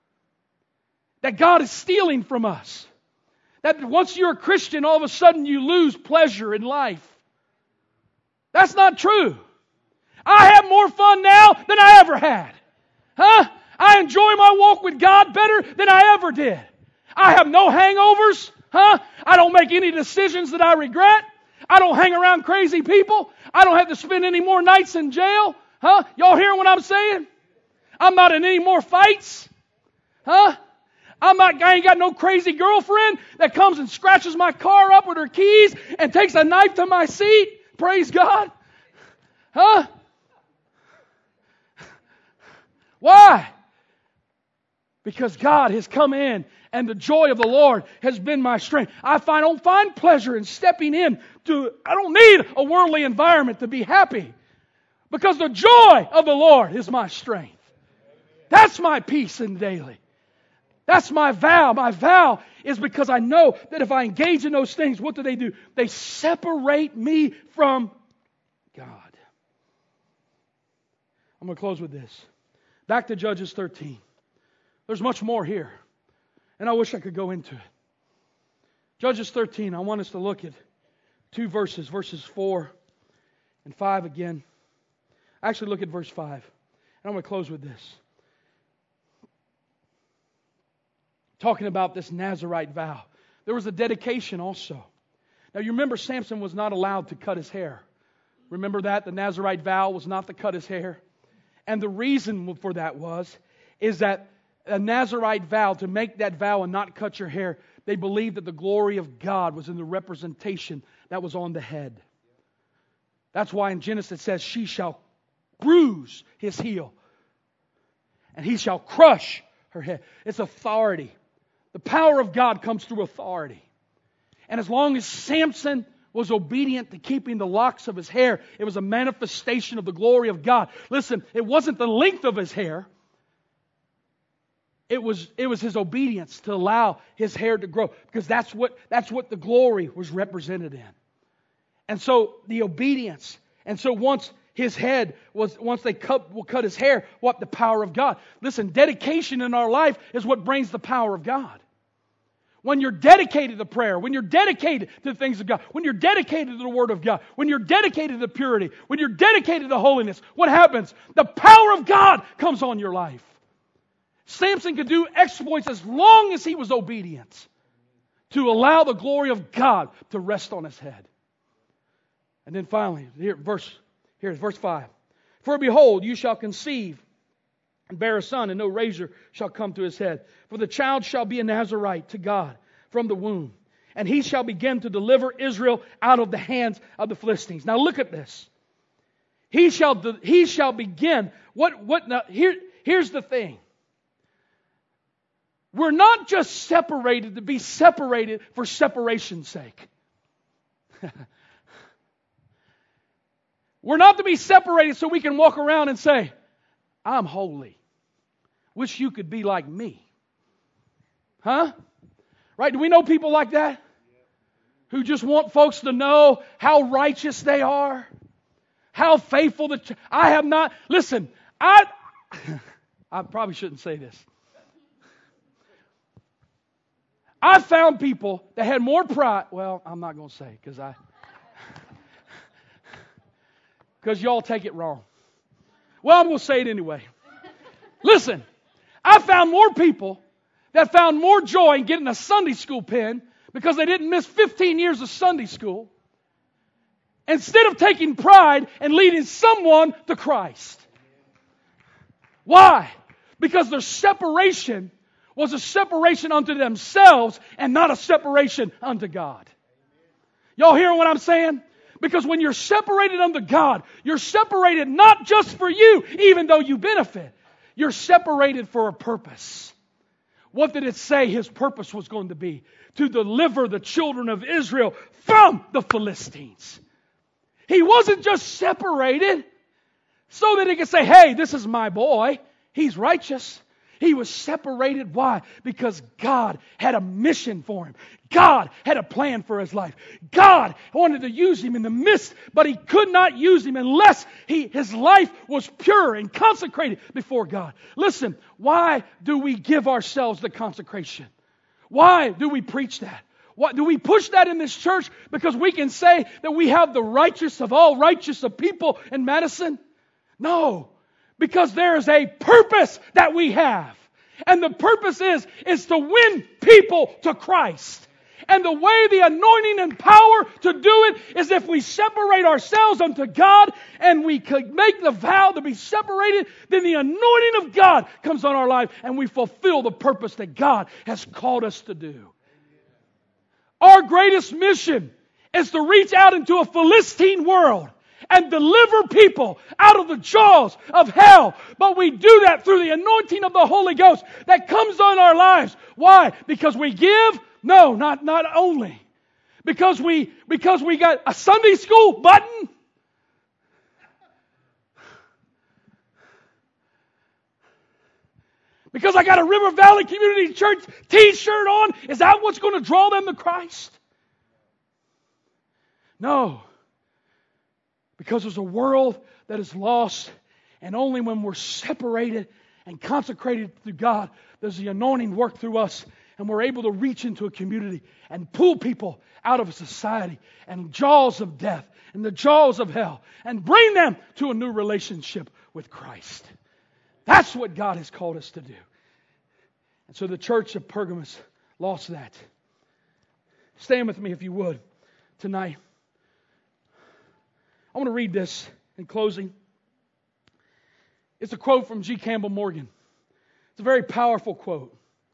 That God is stealing from us. That once you're a Christian, all of a sudden you lose pleasure in life. That's not true. I have more fun now than I ever had. I enjoy my walk with God better than I ever did. I have no hangovers. I don't make any decisions that I regret. I don't hang around crazy people. I don't have to spend any more nights in jail. Y'all hearing what I'm saying? I'm not in any more fights. I ain't got no crazy girlfriend that comes and scratches my car up with her keys and takes a knife to my seat. Praise God. Why? Because God has come in and the joy of the Lord has been my strength. I don't find pleasure in stepping in to, I don't need a worldly environment to be happy. Because the joy of the Lord is my strength. That's my peace in daily. That's my vow. My vow is because I know that if I engage in those things, what do? They separate me from God. I'm going to close with this. Back to Judges 13. There's much more here. And I wish I could go into it. Judges 13, I want us to look at two verses, verses 4 and 5 again. Actually, look at verse 5. And I'm going to close with this. Talking about this Nazirite vow. There was a dedication also. Now you remember Samson was not allowed to cut his hair. Remember that? The Nazirite vow was not to cut his hair. And the reason for that is that a Nazirite vow, to make that vow and not cut your hair, they believed that the glory of God was in the representation that was on the head. That's why in Genesis it says, she shall bruise his heel, and he shall crush her head. It's authority. The power of God comes through authority. And as long as Samson was obedient to keeping the locks of his hair, it was a manifestation of the glory of God. Listen, it wasn't the length of his hair. It was his obedience to allow his hair to grow, because that's what the glory was represented in. And so the obedience. And so once they cut his hair, what? The power of God. Listen, dedication in our life is what brings the power of God. When you're dedicated to prayer, when you're dedicated to the things of God, when you're dedicated to the Word of God, when you're dedicated to purity, when you're dedicated to holiness, what happens? The power of God comes on your life. Samson could do exploits as long as he was obedient to allow the glory of God to rest on his head. And then finally, here's verse 5. For behold, you shall conceive and bear a son, and no razor shall come to his head. For the child shall be a Nazirite to God from the womb, and he shall begin to deliver Israel out of the hands of the Philistines. Now look at this. He shall begin. Now, here's the thing. We're not just separated to be separated for separation's sake. We're not to be separated so we can walk around and say, I'm holy. Wish you could be like me. Huh? Right? Do we know people like that? Who just want folks to know how righteous they are? How faithful I have not. Listen, I probably shouldn't say this. I found people that had more pride. Well, I'm not going to say because y'all take it wrong. Well, I'm going to say it anyway. Listen, I found more people that found more joy in getting a Sunday school pen because they didn't miss 15 years of Sunday school, instead of taking pride and leading someone to Christ. Why? Because their separation was a separation unto themselves and not a separation unto God. Y'all hearing what I'm saying? Because when you're separated unto God, you're separated not just for you, even though you benefit. You're separated for a purpose. What did it say his purpose was going to be? To deliver the children of Israel from the Philistines. He wasn't just separated so that he could say, hey, this is my boy. He's righteous. He was separated. Why? Because God had a mission for him. God had a plan for his life. God wanted to use him in the midst, but he could not use him unless his life was pure and consecrated before God. Listen, why do we give ourselves the consecration? Why do we preach that? Why do we push that in this church? Because we can say that we have the righteous of all righteous of people in Madison? No. Because there is a purpose that we have. And the purpose is to win people to Christ. And the way, the anointing and power to do it is if we separate ourselves unto God and we could make the vow to be separated, then the anointing of God comes on our life and we fulfill the purpose that God has called us to do. Our greatest mission is to reach out into a Philistine world and deliver people out of the jaws of hell. But we do that through the anointing of the Holy Ghost that comes on our lives. Why? Because we give? No, not only. Because we got a Sunday school button? Because I got a River Valley Community Church t-shirt on? Is that what's going to draw them to Christ? No. Because there's a world that is lost, and only when we're separated and consecrated to God does the anointing work through us, And we're able to reach into a community and pull people out of a society and jaws of death and the jaws of hell and bring them to a new relationship with Christ. That's what God has called us to do. And so the church of Pergamos lost that. Stand with me if you would tonight. I want to read this in closing. It's a quote from G. Campbell Morgan. It's a very powerful quote.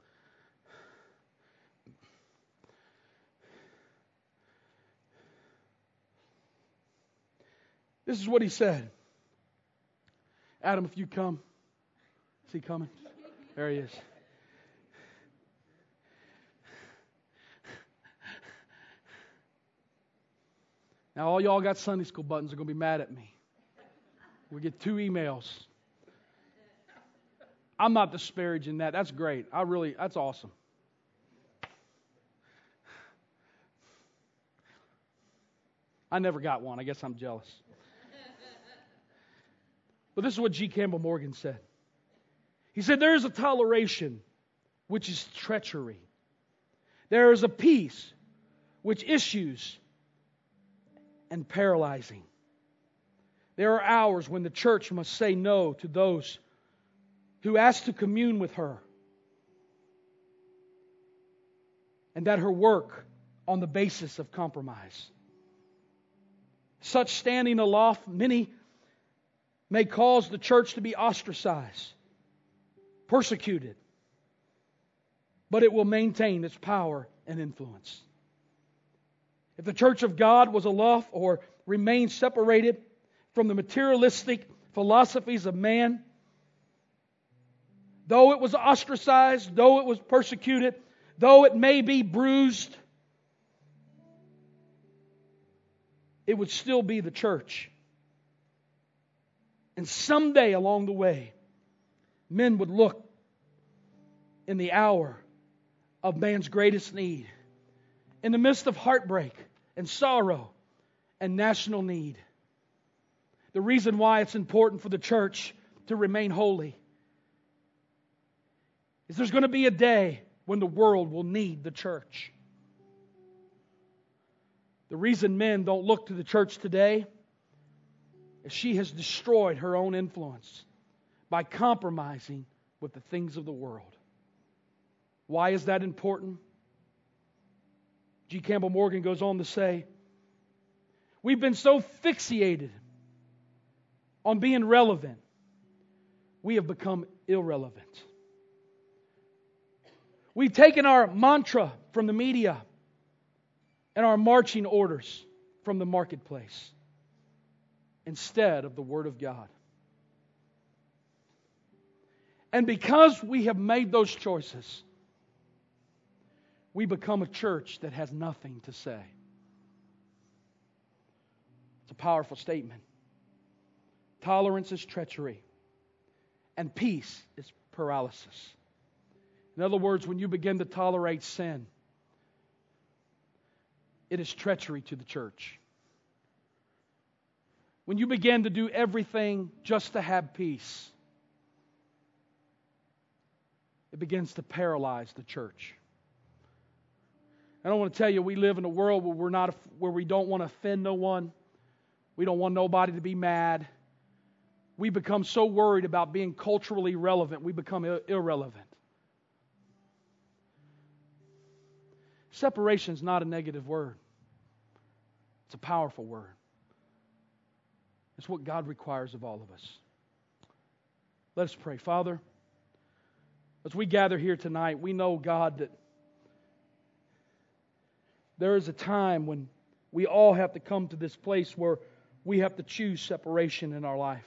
This is what he said. Adam, if you come. Is he coming? There he is. Now all y'all got Sunday school buttons are going to be mad at me. We get 2 emails. I'm not disparaging that. That's great. That's awesome. I never got one. I guess I'm jealous. But this is what G. Campbell Morgan said. He said, there is a toleration which is treachery. There is a peace which issues and paralyzing. There are hours when the church must say no to those who ask to commune with her, and that her work on the basis of compromise. Such standing aloft, many may cause the church to be ostracized, persecuted, but it will maintain its power and influence. If the church of God was aloft or remained separated from the materialistic philosophies of man, though it was ostracized, though it was persecuted, though it may be bruised, it would still be the church. And someday along the way, men would look in the hour of man's greatest need, in the midst of heartbreak and sorrow and national need. The reason why it's important for the church to remain holy is there's going to be a day when the world will need the church. The reason men don't look to the church today is she has destroyed her own influence by compromising with the things of the world. Why is that important? G. Campbell Morgan goes on to say, we've been so fixated on being relevant, we have become irrelevant. We've taken our mantra from the media and our marching orders from the marketplace instead of the Word of God. And because we have made those choices, we become a church that has nothing to say. It's a powerful statement. Tolerance is treachery, and peace is paralysis. In other words, when you begin to tolerate sin, it is treachery to the church. When you begin to do everything just to have peace, it begins to paralyze the church. I don't want to tell you, we live in a world where we don't want to offend no one. We don't want nobody to be mad. We become so worried about being culturally relevant, we become irrelevant. Separation is not a negative word. It's a powerful word. It's what God requires of all of us. Let us pray. Father, as we gather here tonight, we know, God, that there is a time when we all have to come to this place where we have to choose separation in our life.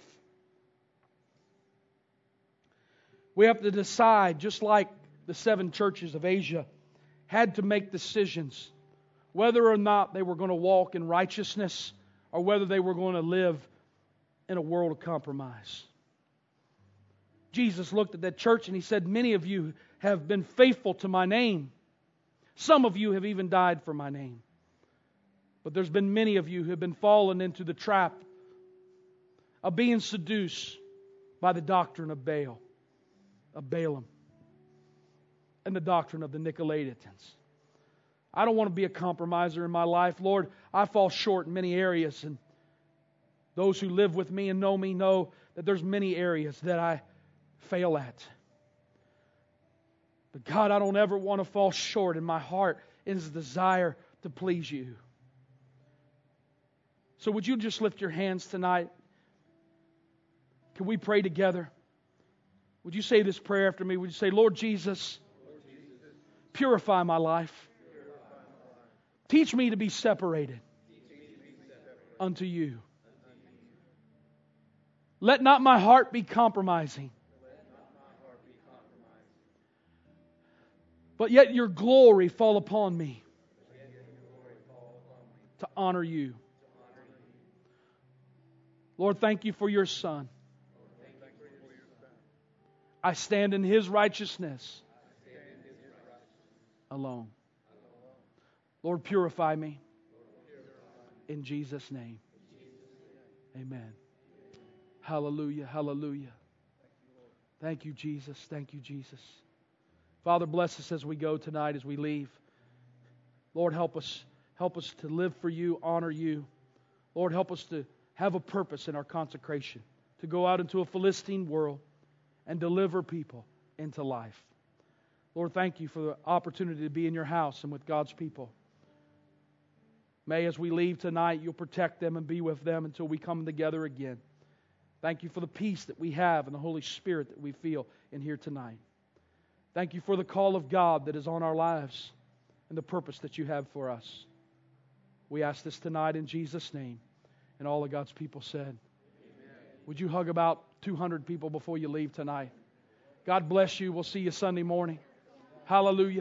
We have to decide, just like the 7 churches of Asia had to make decisions whether or not they were going to walk in righteousness or whether they were going to live in a world of compromise. Jesus looked at that church and He said, many of you have been faithful to my name. Some of you have even died for my name. But there's been many of you who have been fallen into the trap of being seduced by the doctrine of Baal, of Balaam. and the doctrine of the Nicolaitans. I don't want to be a compromiser in my life. Lord, I fall short in many areas, and those who live with me and know me know that there's many areas that I fail at. But God, I don't ever want to fall short. In my heart is the desire to please You. So would you just lift your hands tonight? Can we pray together? Would you say this prayer after me? Would you say, Lord Jesus, purify my life. Teach me to be separated unto You. Let not my heart be compromising, but yet Your glory fall upon me to honor You. Lord, thank You for Your Son. I stand in His righteousness alone. Lord, purify me. In Jesus' name. Amen. Hallelujah, hallelujah. Thank You, Jesus. Thank You, Jesus. Father, bless us as we go tonight, as we leave. Lord, help us to live for You, honor You. Lord, help us to have a purpose in our consecration, to go out into a Philistine world and deliver people into life. Lord, thank You for the opportunity to be in Your house and with God's people. May, as we leave tonight, You'll protect them and be with them until we come together again. Thank You for the peace that we have and the Holy Spirit that we feel in here tonight. Thank You for the call of God that is on our lives and the purpose that You have for us. We ask this tonight in Jesus' name. And all of God's people said, Amen. Would you hug about 200 people before you leave tonight? God bless you. We'll see you Sunday morning. Hallelujah.